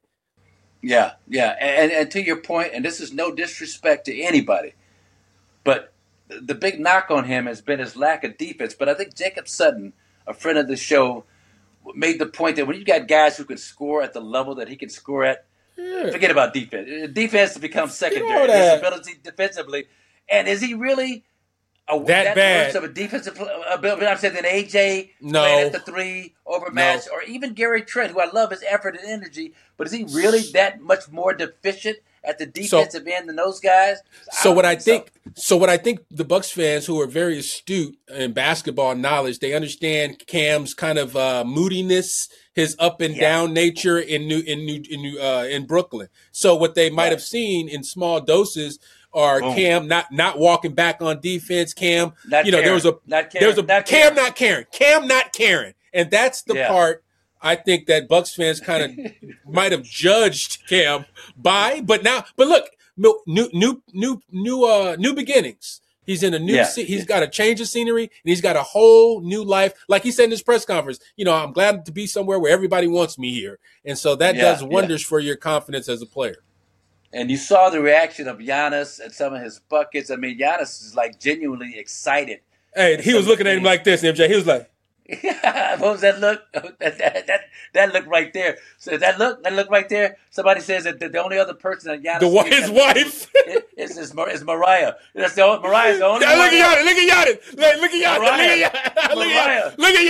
Yeah, yeah. And, and to your point, and this is no disrespect to anybody, but the, the big knock on him has been his lack of defense. But I think Jacob Sutton, a friend of the show, made the point that when you got guys who can score at the level that he can score at, Yeah. forget about defense. Defense has become secondary. all His that. ability defensively. And is he really a, That bad. worse of a defensive ability? I'm saying than A J No. playing at the three overmatched, or even Gary Trent, who I love his effort and energy, but is he really that much more deficient at the defensive end than those guys? So don't what I so. think, so what I think the Bucks fans who are very astute in basketball knowledge, they understand Cam's kind of uh, moodiness, his up and Yeah. down nature in New in New in New uh, in Brooklyn. So what they might Right. have seen in small doses are Boom. Cam not not walking back on defense. Cam, Not you know, there was a caring. Not caring. there was a Not Cam caring. not caring, Cam not caring, and that's the Yeah. part. I think that Bucks fans kind of might have judged Cam by, but now, but look, new, new, new, new, uh, new beginnings. He's in a new, Yeah. se- he's got a change of scenery, and he's got a whole new life. Like he said in his press conference, you know, I'm glad to be somewhere where everybody wants me here, and so that Yeah, does yeah. wonders for your confidence as a player. And you saw the reaction of Giannis and some of his buckets. I mean, Giannis is like genuinely excited. Hey, he was looking at him like this, M J. He was like, What was that look? that, that, that, that look right there. So that look, that look right there. Somebody says that the, the only other person that Giannis the wa- sees his that- wife. is, is, Mar- is Mariah. That's the only, Mariah's the only Yeah, look one. at Giannis, look at Giannis, look, look at Giannis, Mariah. look at Giannis, look Mariah. at Giannis, look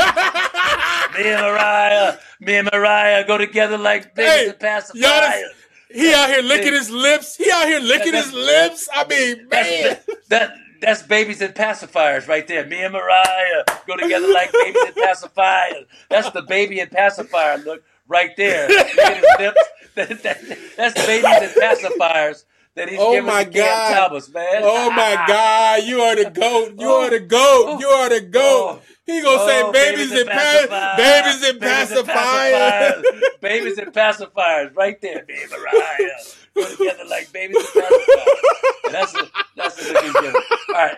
at Giannis. Me and Mariah, me and Mariah go together like babies Hey, and pacifiers. Giannis, he out here licking his lips. He out here licking That- his lips. I mean, man. That's, that, that's babies and pacifiers right there. Me and Mariah go together like babies and pacifiers. That's the baby and pacifier look right there. Look at his lips. That- that- that's babies and pacifiers that he's Oh giving my to Cam God. Thomas, man. Oh my God, you are the goat. You are the goat. You are the goat. He gonna say Oh, babies and pa- babies and pacifiers. pacifiers. Babies and pacifiers, right there. Me and Mariah go together like babies and pacifiers. And that's a, that's a good given. All right,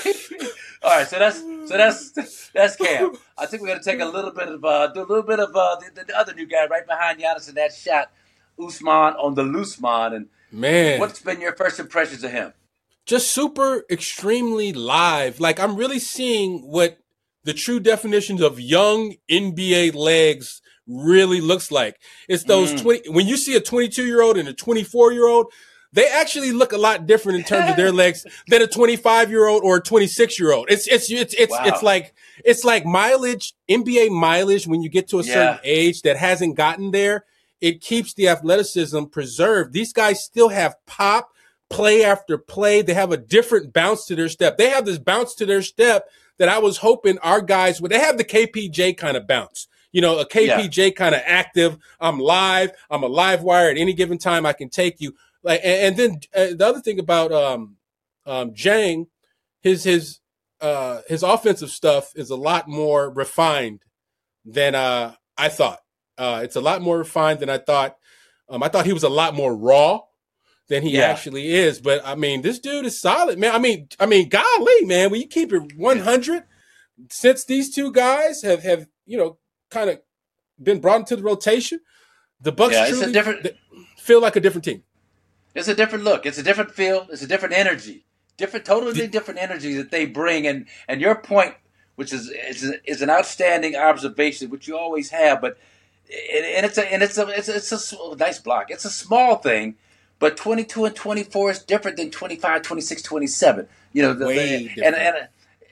all right. So that's so that's that's Cam. I think we're gonna take a little bit of uh, do a little bit of uh, the, the other new guy right behind Giannis in that shot, Usman on the Looseman. And Man, what's been your first impressions of him? just super extremely live. Like I'm really seeing what the true definitions of young N B A legs really looks like. It's those Mm. twenty when you see a twenty-two year old and a twenty-four year old, they actually look a lot different in terms of their legs than a twenty-five year old or a twenty-six year old. It's it's it's it's Wow. it's like it's like mileage, N B A mileage when you get to a certain Yeah. age that hasn't gotten there. It keeps the athleticism preserved. These guys still have pop, play after play. They have a different bounce to their step. They have this bounce to their step that I was hoping our guys would. They have the K P J kind of bounce. You know, a K P J kind of active. I'm live. I'm a live wire at any given time. I can take you. Like, and, and then uh, the other thing about um, um, Jang, his his uh, his offensive stuff is a lot more refined than uh, I thought. Uh, it's a lot more refined than I thought. Um, I thought he was a lot more raw than he Yeah. actually is. But I mean, this dude is solid, man. I mean, I mean, golly, man, when you keep it one hundred, since these two guys have have you know kind of been brought into the rotation, the Bucks Yeah, it's a truly different- feel like a different team. It's a different look. It's a different feel. It's a different energy. Different, totally different energy that they bring. And and your point, which is is, is an outstanding observation, which you always have. But and, and it's a and it's a it's a, it's a sm- nice block. It's a small thing, but twenty-two and twenty-four is different than twenty-five, twenty-six, twenty-seven. You know, the, Way the, different. and and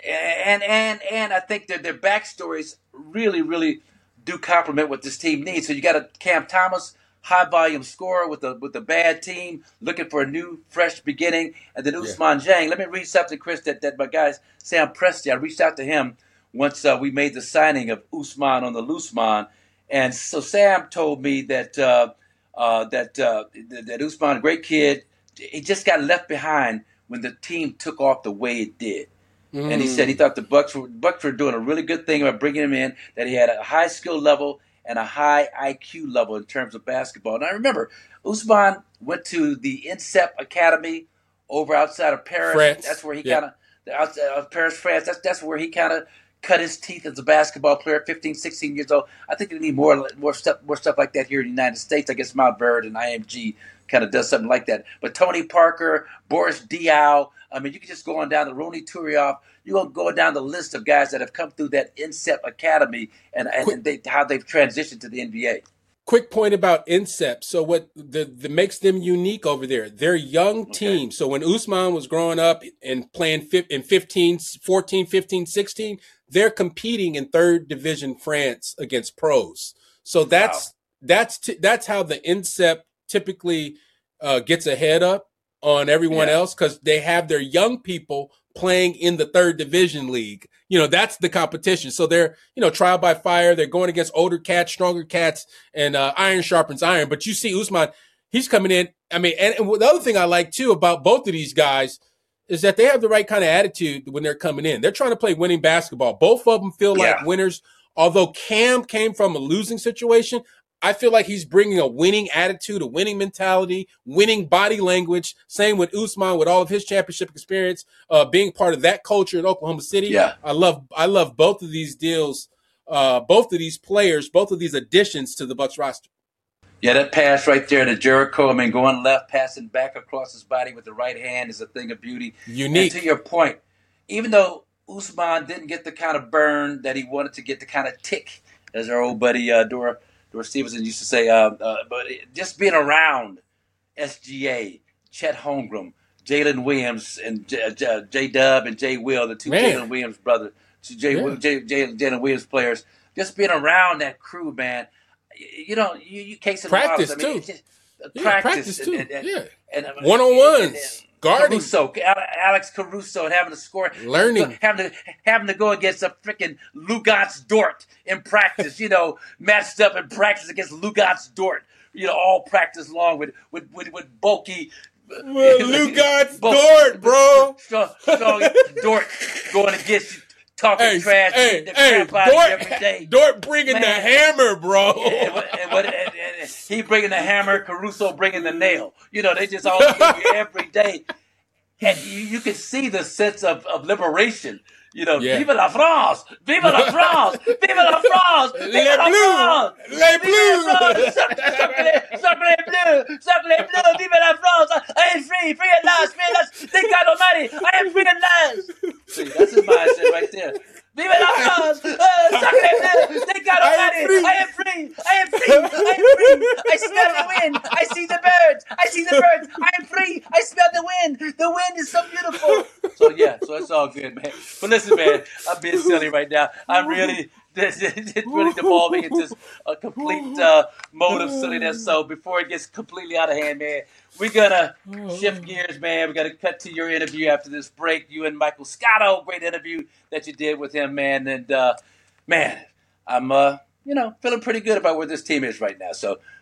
and and and I think that their backstories really, really do complement what this team needs. So you got a Cam Thomas, high volume scorer with a with a bad team, looking for a new, fresh beginning, and then Usman Jang. Let me read something, Chris, that, that my guy Sam Presti. I reached out to him once uh, we made the signing of Usman on the Looseman, and so Sam told me that uh, uh, that uh, that, that Usman, a great kid, he just got left behind when the team took off the way it did. And he said he thought the Bucks were Bucks were doing a really good thing by bringing him in, that he had a high skill level and a high I Q level in terms of basketball. And I remember Usman went to the INSEP Academy over outside of Paris. France. That's where he Yeah. kind of outside of Paris, France. That's that's where he kind of cut his teeth as a basketball player. fifteen, sixteen years old. I think they need more more stuff more stuff like that here in the United States. I guess Mount Verde and I M G kind of does something like that. But Tony Parker, Boris Diaw. I mean, you can just go on down to Ronny Turiaf. You're going to go down the list of guys that have come through that INSEP Academy and, and, and they, how they've transitioned to the N B A. Quick point about INSEP. So what the, the makes them unique over there? They're young teams. So when Usman was growing up and playing fi- in fifteen, fourteen, fifteen, sixteen, they're competing in third division France against pros. So that's Wow. that's t- that's how the INSEP typically uh, gets ahead up on everyone Yeah. else, because they have their young people playing in the third division league. You know, that's the competition. So they're, you know, trial by fire. They're going against older cats, stronger cats, and uh, iron sharpens iron. But you see Usman, he's coming in. I mean, and, and the other thing I like too about both of these guys is that they have the right kind of attitude when they're coming in. They're trying to play winning basketball. Both of them feel like Yeah. winners. Although Cam came from a losing situation, I feel like he's bringing a winning attitude, a winning mentality, winning body language. Same with Usman, with all of his championship experience, uh, being part of that culture in Oklahoma City. Yeah. I love, I love both of these deals, uh, both of these players, both of these additions to the Bucks roster. Yeah, that pass right there to Jericho, I mean, going left, passing back across his body with the right hand is a thing of beauty. Unique. And to your point, even though Usman didn't get the kind of burn that he wanted to get, the kind of tick, as our old buddy uh, Dora, Dora Stevenson used to say, uh, uh, but it, just being around S G A, Chet Holmgren, Jalen Williams, and J- J- J-Dub and Jay Will, the two Man. Jalen Williams brothers, J- Yeah. J- J- Jalen Williams players, just being around that crew, man. You, you know, you, you case in Practice, bottles. I mean, too. it's just, uh, Yeah, practice, practice, too. and, and, Yeah. and, and, One-on-ones, and- and- guarding. Caruso, Ale- Alex Caruso, and having to score, Learning. having to having to go against a freaking Lugat's Dort in practice. You know, matched up in practice against Lugat's Dort. You know, all practice long with with with, with bulky. Well, Lugat's Bulk- Dort, bro. Strong, strong Dort going against you, talking Hey, trash, hey, beating the hey, crap out of you every Dort, day. Dort bringing the Man. hammer, bro. And, what- and, what- and, and he bringing the hammer, Caruso bringing the nail. You know, they just all give you every day. And you, you can see the sense of, of liberation. You know, Yeah. Vive la France! Vive la France! Vive la France! Vive Les la Bleus! France! Les Vive la France! Suck, suck les, suck les bleus! Suck les bleus! Vive la France! I am free! Free at last! Free at last! Thank God Almighty! I am free at last! See, that's his mindset right there. Vive la France! Uh, suck les bleus! Thank God I am Almighty! free. I am free! I am free! I am free! I smell the wind! I see the birds! I see the birds! I am free! I smell the wind! The wind is so beautiful! So yeah, so it's all good, man. But listen, man, I'm being silly right now. I'm really, it's really devolving into a complete uh, mode of silliness. So before it gets completely out of hand, man, we're gonna shift gears, man. We're gonna cut to your interview after this break. You and Michael Scotto, great interview that you did with him, man. And uh, man, I'm uh, you know feeling pretty good about where this team is right now. So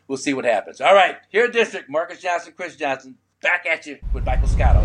we'll see what happens. All right, here at District, Marcus Johnson, Chris Johnson, back at you with Michael Scotto.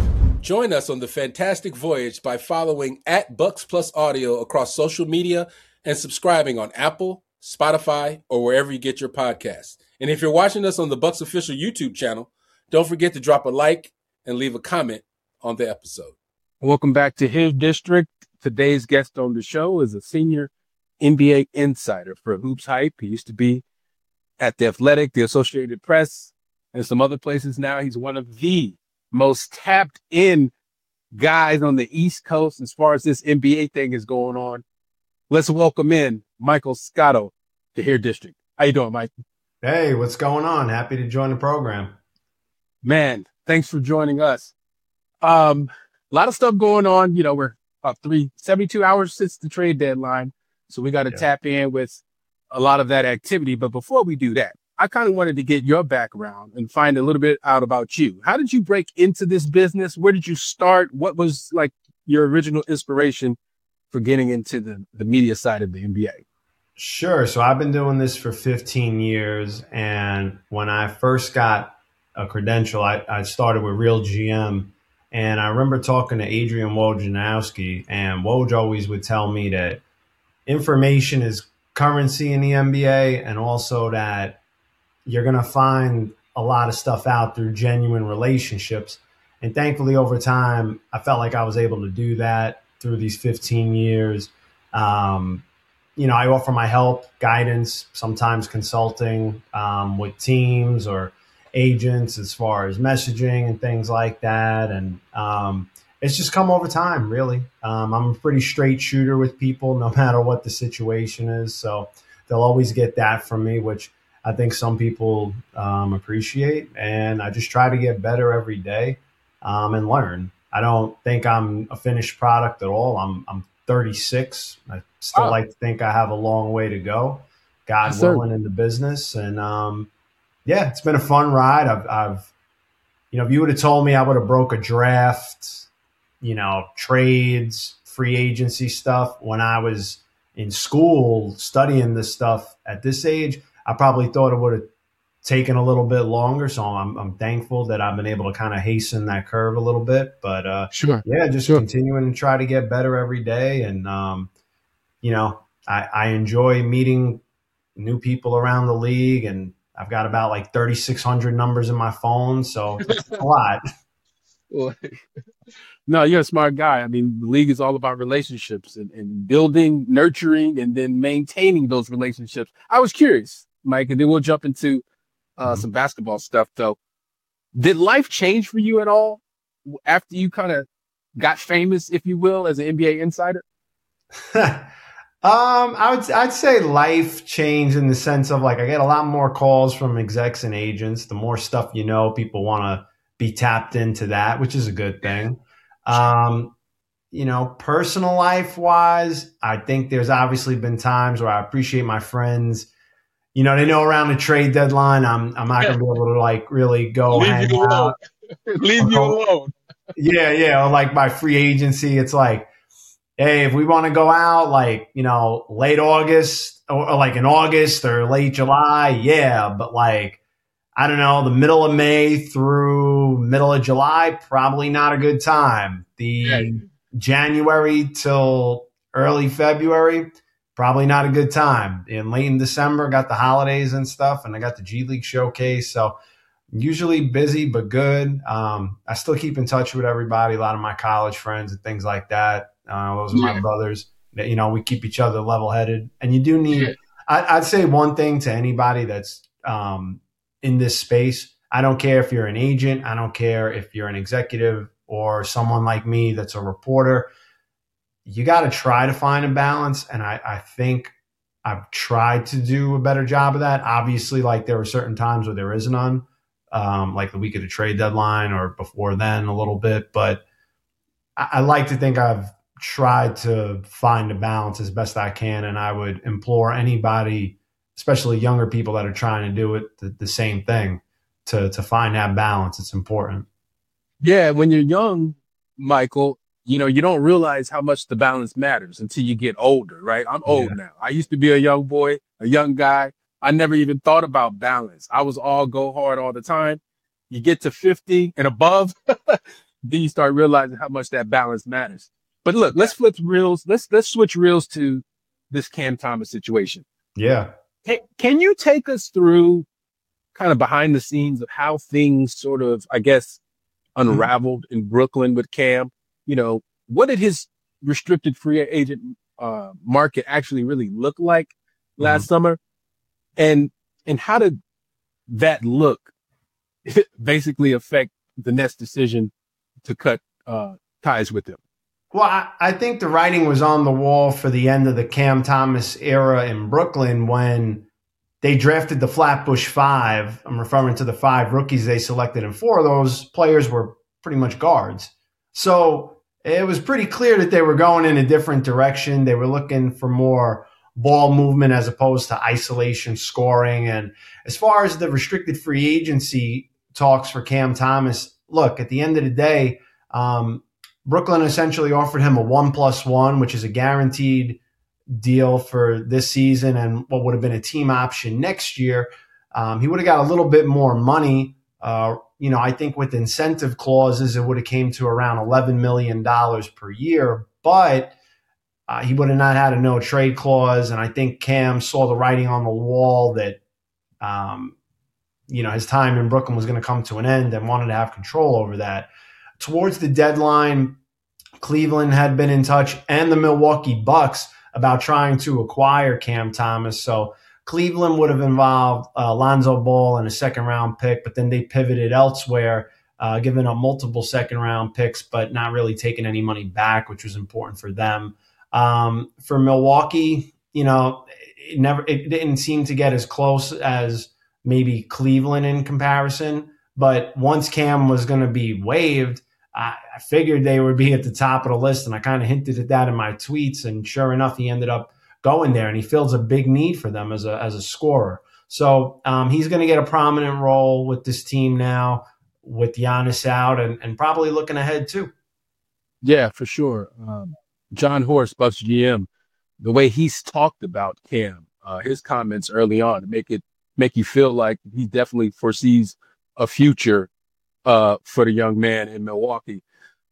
Join us on the fantastic voyage by following at Bucks Plus Audio across social media and subscribing on Apple, Spotify, or wherever you get your podcasts. And if you're watching us on the Bucks official YouTube channel, don't forget to drop a like and leave a comment on the episode. Welcome back to His District. Today's guest on the show is a senior N B A insider for Hoops Hype. He used to be at The Athletic, the Associated Press, and some other places now. He's one of the most tapped in guys on the East Coast as far as this N B A thing is going on. Let's welcome in Michael Scotto to Here District. How you doing, Mike? Hey, what's going on? Happy to join the program. Man, thanks for joining us. Um, a lot of stuff going on. You know, we're about three, seventy-two hours since the trade deadline. So we got to yeah. tap in with a lot of that activity. But before we do that, I kind of wanted to get your background and find a little bit out about you. How did you break into this business? Where did you start? What was like your original inspiration for getting into the, the media side of the N B A? Sure. So I've been doing this for fifteen years. And when I first got a credential, I, I started with Real G M. And I remember talking to Adrian Wojnarowski, and Woj always would tell me that information is currency in the N B A, and also that you're going to find a lot of stuff out through genuine relationships. And thankfully, over time, I felt like I was able to do that through these fifteen years. Um, you know, I offer my help, guidance, sometimes consulting um, with teams or agents as far as messaging and things like that. And um, it's just come over time, really. Um, I'm a pretty straight shooter with people, no matter what the situation is. So they'll always get that from me, which I think some people um, appreciate. And I just try to get better every day um, and learn. I don't think I'm a finished product at all. I'm I'm thirty-six. I still oh. like to think I have a long way to go, God yes, willing, sir. in the business. And um, yeah, it's been a fun ride. I've, I've, you know, if you would have told me I would have broke a draft, you know, trades, free agency stuff when I was in school studying this stuff at this age, I probably thought it would have taken a little bit longer. So I'm, I'm thankful that I've been able to kind of hasten that curve a little bit. But uh, sure, yeah, just sure. continuing to try to get better every day. And, um, you know, I, I enjoy meeting new people around the league. And I've got about like thirty-six hundred numbers in my phone. So it's a lot. No, you're a smart guy. I mean, the league is all about relationships and, and building, nurturing, and then maintaining those relationships. I was curious, Mike, and then we'll jump into uh, mm-hmm. some basketball stuff, though. Did life change for you at all after you kind of got famous, if you will, as an N B A insider? um, I would I'd say life changed in the sense of like I get a lot more calls from execs and agents. The more stuff you know, people want to be tapped into that, which is a good thing. Um, you know, personal life wise, I think there's obviously been times where I appreciate my friends. You know, they know around the trade deadline, I'm I'm not gonna be able to like really go Leave hang you out. alone. Leave you alone. Yeah, yeah. Or like my free agency, it's like, hey, if we want to go out, like you know, late August or, or like in August or late July, yeah. But like, I don't know, the middle of May through middle of July, probably not a good time. The right. January till early February, probably not a good time. And late in December, got the holidays and stuff, and I got the G League showcase. So usually busy, but good. Um, I still keep in touch with everybody, a lot of my college friends and things like that. Uh, those are my yeah. brothers. You know, we keep each other level-headed. And you do need yeah. – I'd say one thing to anybody that's um, – in this space. I don't care if you're an agent. I don't care if you're an executive or someone like me that's a reporter. You got to try to find a balance. And I, I think I've tried to do a better job of that. Obviously, like there are certain times where there is none, um, like the week of the trade deadline or before then a little bit. But I, I like to think I've tried to find a balance as best I can. And I would implore anybody, especially younger people that are trying to do it, the, the same thing, to to find that balance. It's important. Yeah, when you're young, Michael, you know, you don't realize how much the balance matters until you get older, right? I'm old yeah. now. I used to be a young boy, a young guy. I never even thought about balance. I was all go hard all the time. You get to fifty and above, then you start realizing how much that balance matters. But look, let's flip reels. Let's let's switch reels to this Cam Thomas situation. Yeah. Can, can you take us through kind of behind the scenes of how things sort of, I guess, unraveled in Brooklyn with Cam? You know, what did his restricted free agent uh, market actually really look like last mm-hmm. summer? And and how did that look basically affect the Nets' decision to cut uh, ties with him? Well, I, I think the writing was on the wall for the end of the Cam Thomas era in Brooklyn when they drafted the Flatbush Five. I'm referring to the five rookies they selected, and four of those players were pretty much guards. So it was pretty clear that they were going in a different direction. They were looking for more ball movement as opposed to isolation scoring. And as far as the restricted free agency talks for Cam Thomas, look, at the end of the day, um, Brooklyn essentially offered him a one plus one, which is a guaranteed deal for this season and what would have been a team option next year. Um, he would have got a little bit more money. Uh, you know, I think with incentive clauses, it would have came to around eleven million dollars per year, but uh, he would have not had a no trade clause. And I think Cam saw the writing on the wall that, um, you know, his time in Brooklyn was going to come to an end and wanted to have control over that. Towards the deadline, Cleveland had been in touch and the Milwaukee Bucks about trying to acquire Cam Thomas. So Cleveland would have involved uh, Lonzo Ball and a second round pick, but then they pivoted elsewhere, uh, giving up multiple second round picks, but not really taking any money back, which was important for them. Um, for Milwaukee, you know, it never, it didn't seem to get as close as maybe Cleveland in comparison, but once Cam was going to be waived, I, I figured they would be at the top of the list, and I kind of hinted at that in my tweets, and sure enough, he ended up going there, and he fills a big need for them as a as a scorer. So um, he's going to get a prominent role with this team now, with Giannis out, and, and probably looking ahead too. Yeah, for sure. Um, John Horst, Bucks G M, the way he's talked about Cam, uh, his comments early on make it make you feel like he definitely foresees a future uh, for the young man in Milwaukee.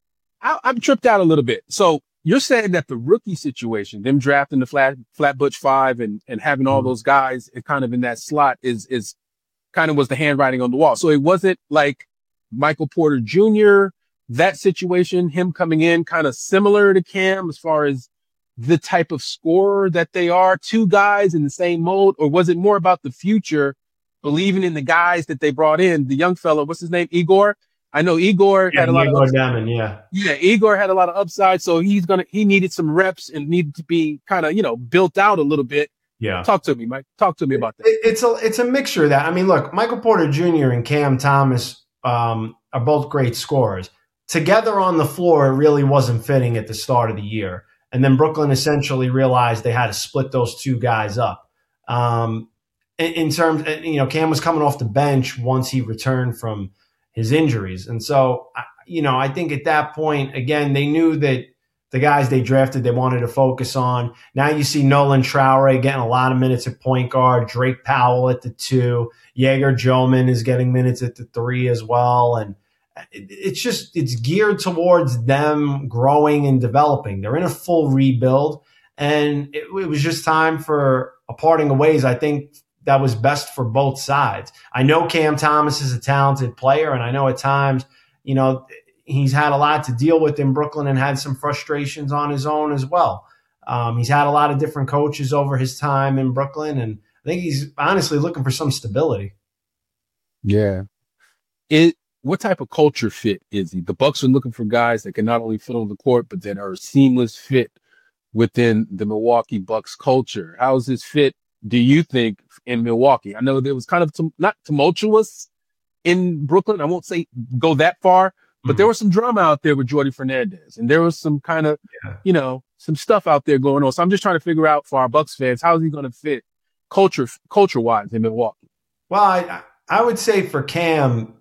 I, I'm tripped out a little bit. So you're saying that the rookie situation, them drafting the flat, Flatbush Five and, and having all mm-hmm. those guys kind of in that slot is, is kind of was the handwriting on the wall. So it wasn't like Michael Porter Junior, that situation, him coming in kind of similar to Cam as far as the type of scorer that they are, two guys in the same mold, or was it more about the future, believing in the guys that they brought in? The young fellow, what's his name? Igor. I know Igor yeah, had a lot Igor of Diamond, yeah. Yeah, Igor had a lot of upside, so he's gonna he needed some reps and needed to be kind of, you know, built out a little bit. Yeah. Talk to me, Mike. Talk to me about that. It, it's a it's a mixture of that. I mean, look, Michael Porter Junior and Cam Thomas um, are both great scorers. Together on the floor, it really wasn't fitting at the start of the year. And then Brooklyn essentially realized they had to split those two guys up. Um, in, in terms, you know, Cam was coming off the bench once he returned from his injuries. And so, you know, I think at that point, again, they knew that the guys they drafted, they wanted to focus on. Now you see Nolan Traore getting a lot of minutes at point guard, Drake Powell at the two, Jaeger Joman is getting minutes at the three as well. And it's just, it's geared towards them growing and developing. They're in a full rebuild, and it, it was just time for a parting of ways. I think that was best for both sides. I know Cam Thomas is a talented player, and I know at times, you know, he's had a lot to deal with in Brooklyn and had some frustrations on his own as well. Um, he's had a lot of different coaches over his time in Brooklyn, and I think he's honestly looking for some stability. Yeah. It, what type of culture fit is he? The Bucks are looking for guys that can not only fit on the court, but that are a seamless fit within the Milwaukee Bucks culture. How's this fit, do you think, in Milwaukee? I know there was kind of tum- not tumultuous in Brooklyn. I won't say go that far, but mm-hmm. there was some drama out there with Jordy Fernandez, and there was some kind of, yeah. you know, some stuff out there going on. So I'm just trying to figure out for our Bucks fans, how is he going to fit culture, culture-wise in Milwaukee? Well, I, I would say for Cam,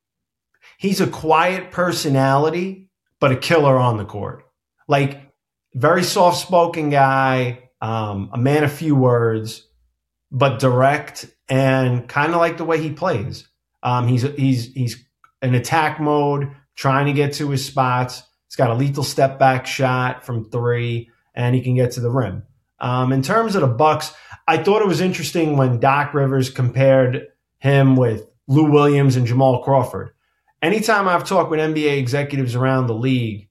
he's a quiet personality, but a killer on the court. Like, very soft-spoken guy, um, a man of few words, but direct and kind of like the way he plays. Um, he's he's he's in attack mode, trying to get to his spots. He's got a lethal step back shot from three, and he can get to the rim. Um, in terms of the Bucks, I thought it was interesting when Doc Rivers compared him with Lou Williams and Jamal Crawford. Anytime I've talked with N B A executives around the league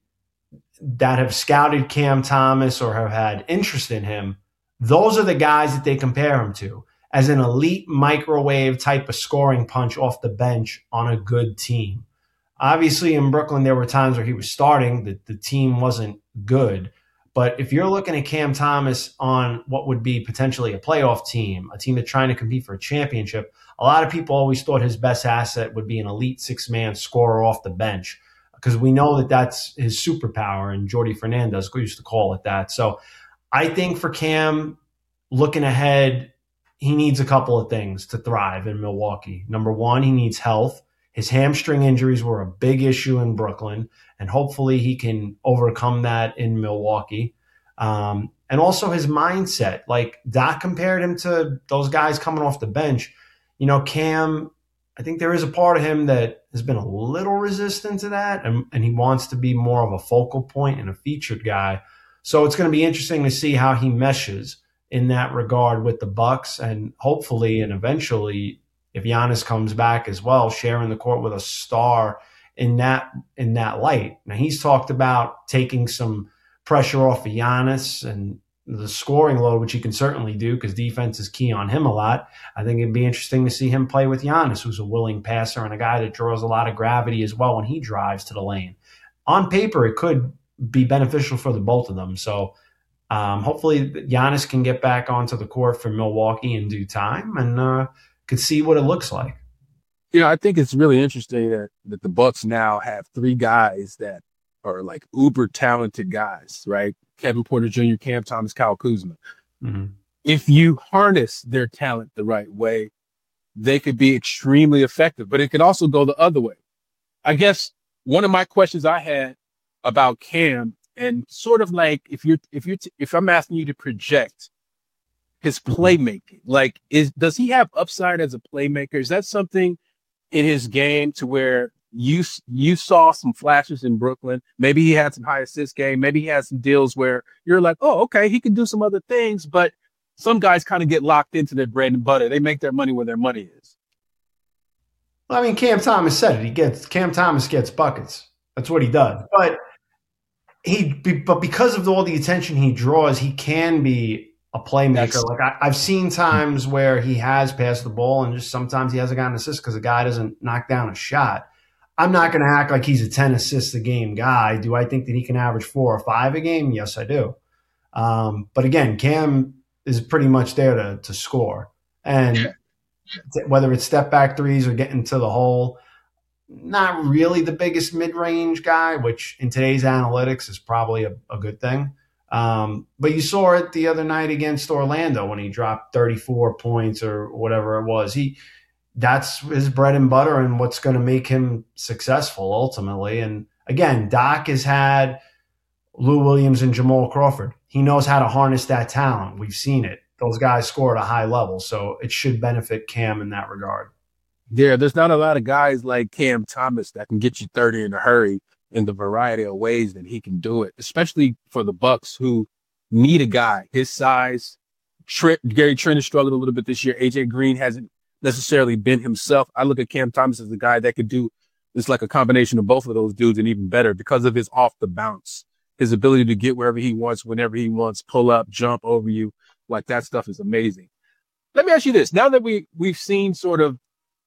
that have scouted Cam Thomas or have had interest in him, those are the guys that they compare him to as an elite microwave type of scoring punch off the bench on a good team. Obviously, in Brooklyn, there were times where he was starting, that the team wasn't good. But if you're looking at Cam Thomas on what would be potentially a playoff team, a team that's trying to compete for a championship, a lot of people always thought his best asset would be an elite six-man scorer off the bench, because we know that that's his superpower, and Jordi Fernandez used to call it that. So I think for Cam, looking ahead, he needs a couple of things to thrive in Milwaukee. Number one, he needs health. His hamstring injuries were a big issue in Brooklyn, and hopefully he can overcome that in Milwaukee. Um, and also his mindset. Like Doc compared him to those guys coming off the bench. You know, Cam, I think there is a part of him that has been a little resistant to that, and, and he wants to be more of a focal point and a featured guy. So it's going to be interesting to see how he meshes in that regard with the Bucks, and hopefully and eventually, if Giannis comes back as well, sharing the court with a star in that in that light. Now, he's talked about taking some pressure off of Giannis and the scoring load, which he can certainly do because defense is key on him a lot. I think it'd be interesting to see him play with Giannis, who's a willing passer and a guy that draws a lot of gravity as well when he drives to the lane. On paper, it could be beneficial for the both of them. So um, hopefully Giannis can get back onto the court for Milwaukee in due time and uh, could see what it looks like. You know, I think it's really interesting that, that the Bucks now have three guys that are like uber talented guys, right? Kevin Porter Junior, Cam Thomas, Kyle Kuzma. Mm-hmm. If you harness their talent the right way, they could be extremely effective, but it could also go the other way. I guess one of my questions I had about Cam, and sort of like if you're if you if I'm asking you to project his playmaking, like is does he have upside as a playmaker? Is that something in his game to where you you saw some flashes in Brooklyn? Maybe he had some high assist game. Maybe he had some deals where you're like, oh, okay, he can do some other things. But some guys kind of get locked into their bread and butter. They make their money where their money is. Well, I mean, Cam Thomas said it. He gets Cam Thomas gets buckets. That's what he does. But he, but because of all the attention he draws, he can be a playmaker. That's, like I, I've seen times where he has passed the ball, and just sometimes he hasn't gotten an assist because the guy doesn't knock down a shot. I'm not going to act like he's a ten assists a game guy. Do I think that he can average four or five a game? Yes, I do. Um, but again, Cam is pretty much there to to score, and whether it's step back threes or getting to the hole, not really the biggest mid range guy, which in today's analytics is probably a, a good thing. Um, but you saw it the other night against Orlando when he dropped thirty-four points or whatever it was. He that's his bread and butter and what's going to make him successful ultimately. And again, Doc has had Lou Williams and Jamal Crawford. He knows how to harness that talent. We've seen it. Those guys score at a high level, so it should benefit Cam in that regard. Yeah, there's not a lot of guys like Cam Thomas that can get you thirty in a hurry in the variety of ways that he can do it, especially for the Bucks who need a guy his size. Trent, Gary Trent has struggled a little bit this year. A J Green hasn't necessarily been himself. I look at Cam Thomas as a guy that could do it's like a combination of both of those dudes and even better because of his off the bounce, his ability to get wherever he wants, whenever he wants, pull up, jump over you. Like that stuff is amazing. Let me ask you this. Now that we, we've seen sort of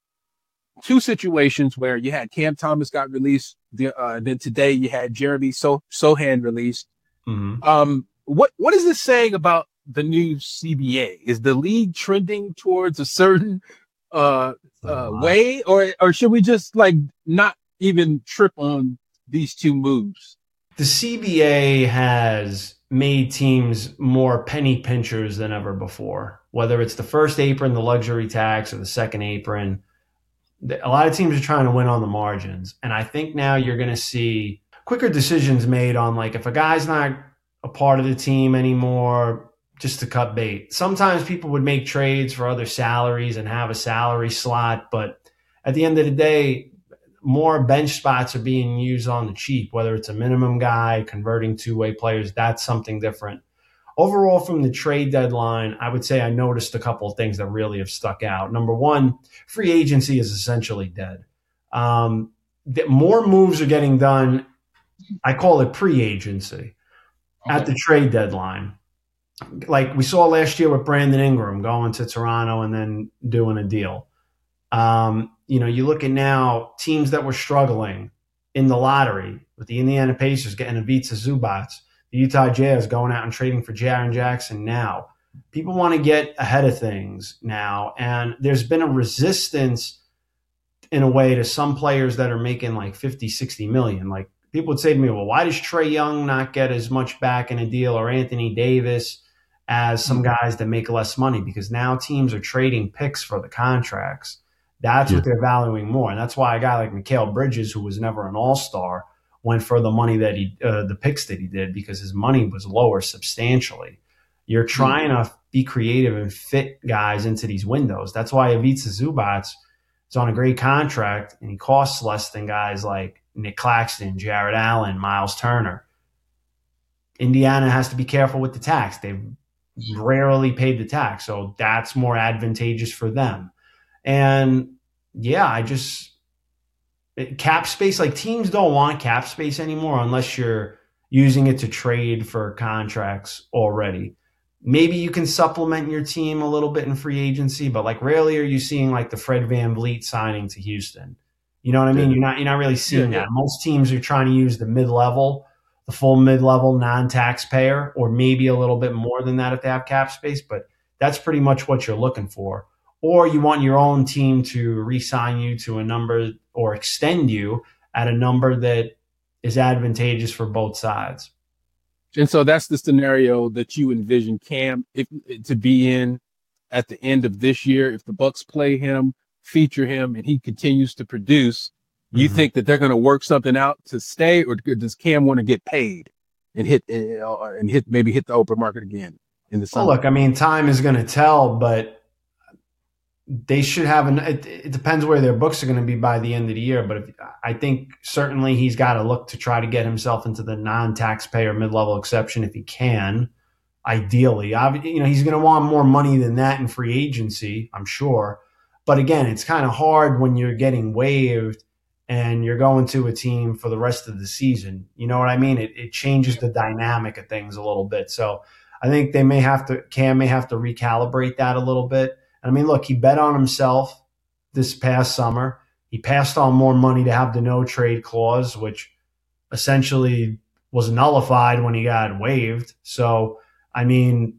two situations where you had Cam Thomas got released, the, uh, then today you had Jeremy so- Sochan released. Mm-hmm. Um, what what is this saying about the new C B A? Is the league trending towards a certain uh, uh, way, or or should we just like not even trip on these two moves? The C B A has made teams more penny pinchers than ever before, whether it's the first apron, the luxury tax, or the second apron. A lot of teams are trying to win on the margins. And I think now you're going to see quicker decisions made on, like, if a guy's not a part of the team anymore, just to cut bait. Sometimes people would make trades for other salaries and have a salary slot, but at the end of the day, more bench spots are being used on the cheap, whether it's a minimum guy, converting two-way players, that's something different. Overall, from the trade deadline, I would say I noticed a couple of things that really have stuck out. Number one, free agency is essentially dead. Um, that more moves are getting done. I call it pre-agency okay. at the trade deadline. Like we saw last year with Brandon Ingram going to Toronto and then doing a deal. Um, you know, you look at now teams that were struggling in the lottery with the Indiana Pacers getting Ivica Zubac, the Utah Jazz going out and trading for Jaren Jackson now. People want to get ahead of things now, and there's been a resistance in a way to some players that are making like fifty, sixty million. Like people would say to me, well, why does Trae Young not get as much back in a deal, or Anthony Davis, as some guys that make less money? Because now teams are trading picks for the contracts. That's yeah. what they're valuing more. And that's why a guy like Mikal Bridges, who was never an all-star, went for the money that he, uh, the picks that he did, because his money was lower substantially. You're trying mm-hmm. to be creative and fit guys into these windows. That's why Ivica Zubac is on a great contract and he costs less than guys like Nick Claxton, Jared Allen, Miles Turner. Indiana has to be careful with the tax. They've rarely paid the tax, so that's more advantageous for them. And yeah, I just cap space, like teams don't want cap space anymore unless you're using it to trade for contracts already. Maybe you can supplement your team a little bit in free agency, but like rarely are you seeing like the Fred VanVleet signing to Houston. You know what I mean? You're not you're not really seeing yeah, that. Yeah. Most teams are trying to use the mid-level, the full mid-level non-taxpayer, or maybe a little bit more than that if they have cap space, but that's pretty much what you're looking for. Or you want your own team to re-sign you to a number or extend you at a number that is advantageous for both sides. And so that's the scenario that you envision Cam if, to be in at the end of this year. If the Bucks play him, feature him, and he continues to produce, you mm-hmm. think that they're going to work something out to stay, or does Cam want to get paid and hit uh, and hit maybe hit the open market again in the summer? Well, look, I mean, time is going to tell, but they should have an. It, it depends where their books are going to be by the end of the year, but if, I think certainly he's got to look to try to get himself into the non-taxpayer mid-level exception if he can. Ideally, you know, he's going to want more money than that in free agency, I'm sure. But again, it's kind of hard when you're getting waived and you're going to a team for the rest of the season. You know what I mean? It, it changes the dynamic of things a little bit. So I think they may have to, Cam may have to recalibrate that a little bit. I mean, look, he bet on himself this past summer. He passed on more money to have the no trade clause, which essentially was nullified when he got waived. So, I mean,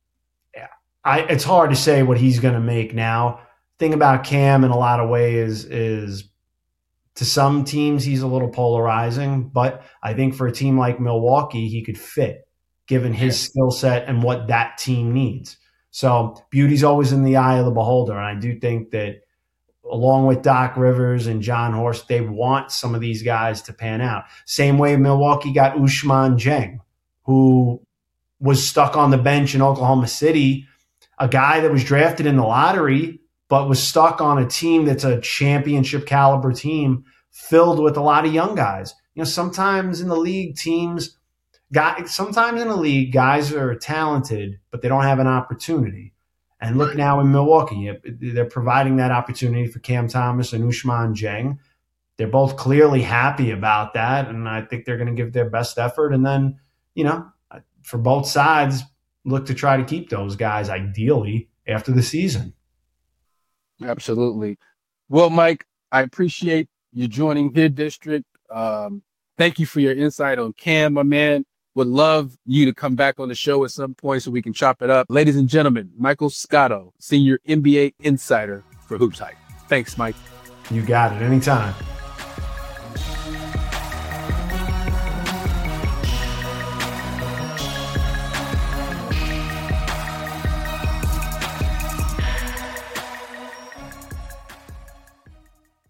I, it's hard to say what he's going to make now. Thing about Cam in a lot of ways is to some teams he's a little polarizing, but I think for a team like Milwaukee, he could fit given his skill set and what that team needs. So beauty's always in the eye of the beholder. And I do think that along with Doc Rivers and John Horst, they want some of these guys to pan out. Same way Milwaukee got Ousmane Dieng, who was stuck on the bench in Oklahoma City, a guy that was drafted in the lottery, but was stuck on a team that's a championship caliber team filled with a lot of young guys. You know, sometimes in the league, teams Guys, sometimes in the league, guys are talented, but they don't have an opportunity. And look now in Milwaukee, they're providing that opportunity for Cam Thomas and Ousmane Dieng. They're both clearly happy about that, and I think they're going to give their best effort. And then, you know, for both sides, look to try to keep those guys ideally after the season. Absolutely. Well, Mike, I appreciate you joining Here District. Um, thank you for your insight on Cam, my man. Would love you to come back on the show at some point so we can chop it up. Ladies and gentlemen, Michael Scotto, Senior N B A Insider for Hoops Hype. Thanks, Mike. You got it. Anytime.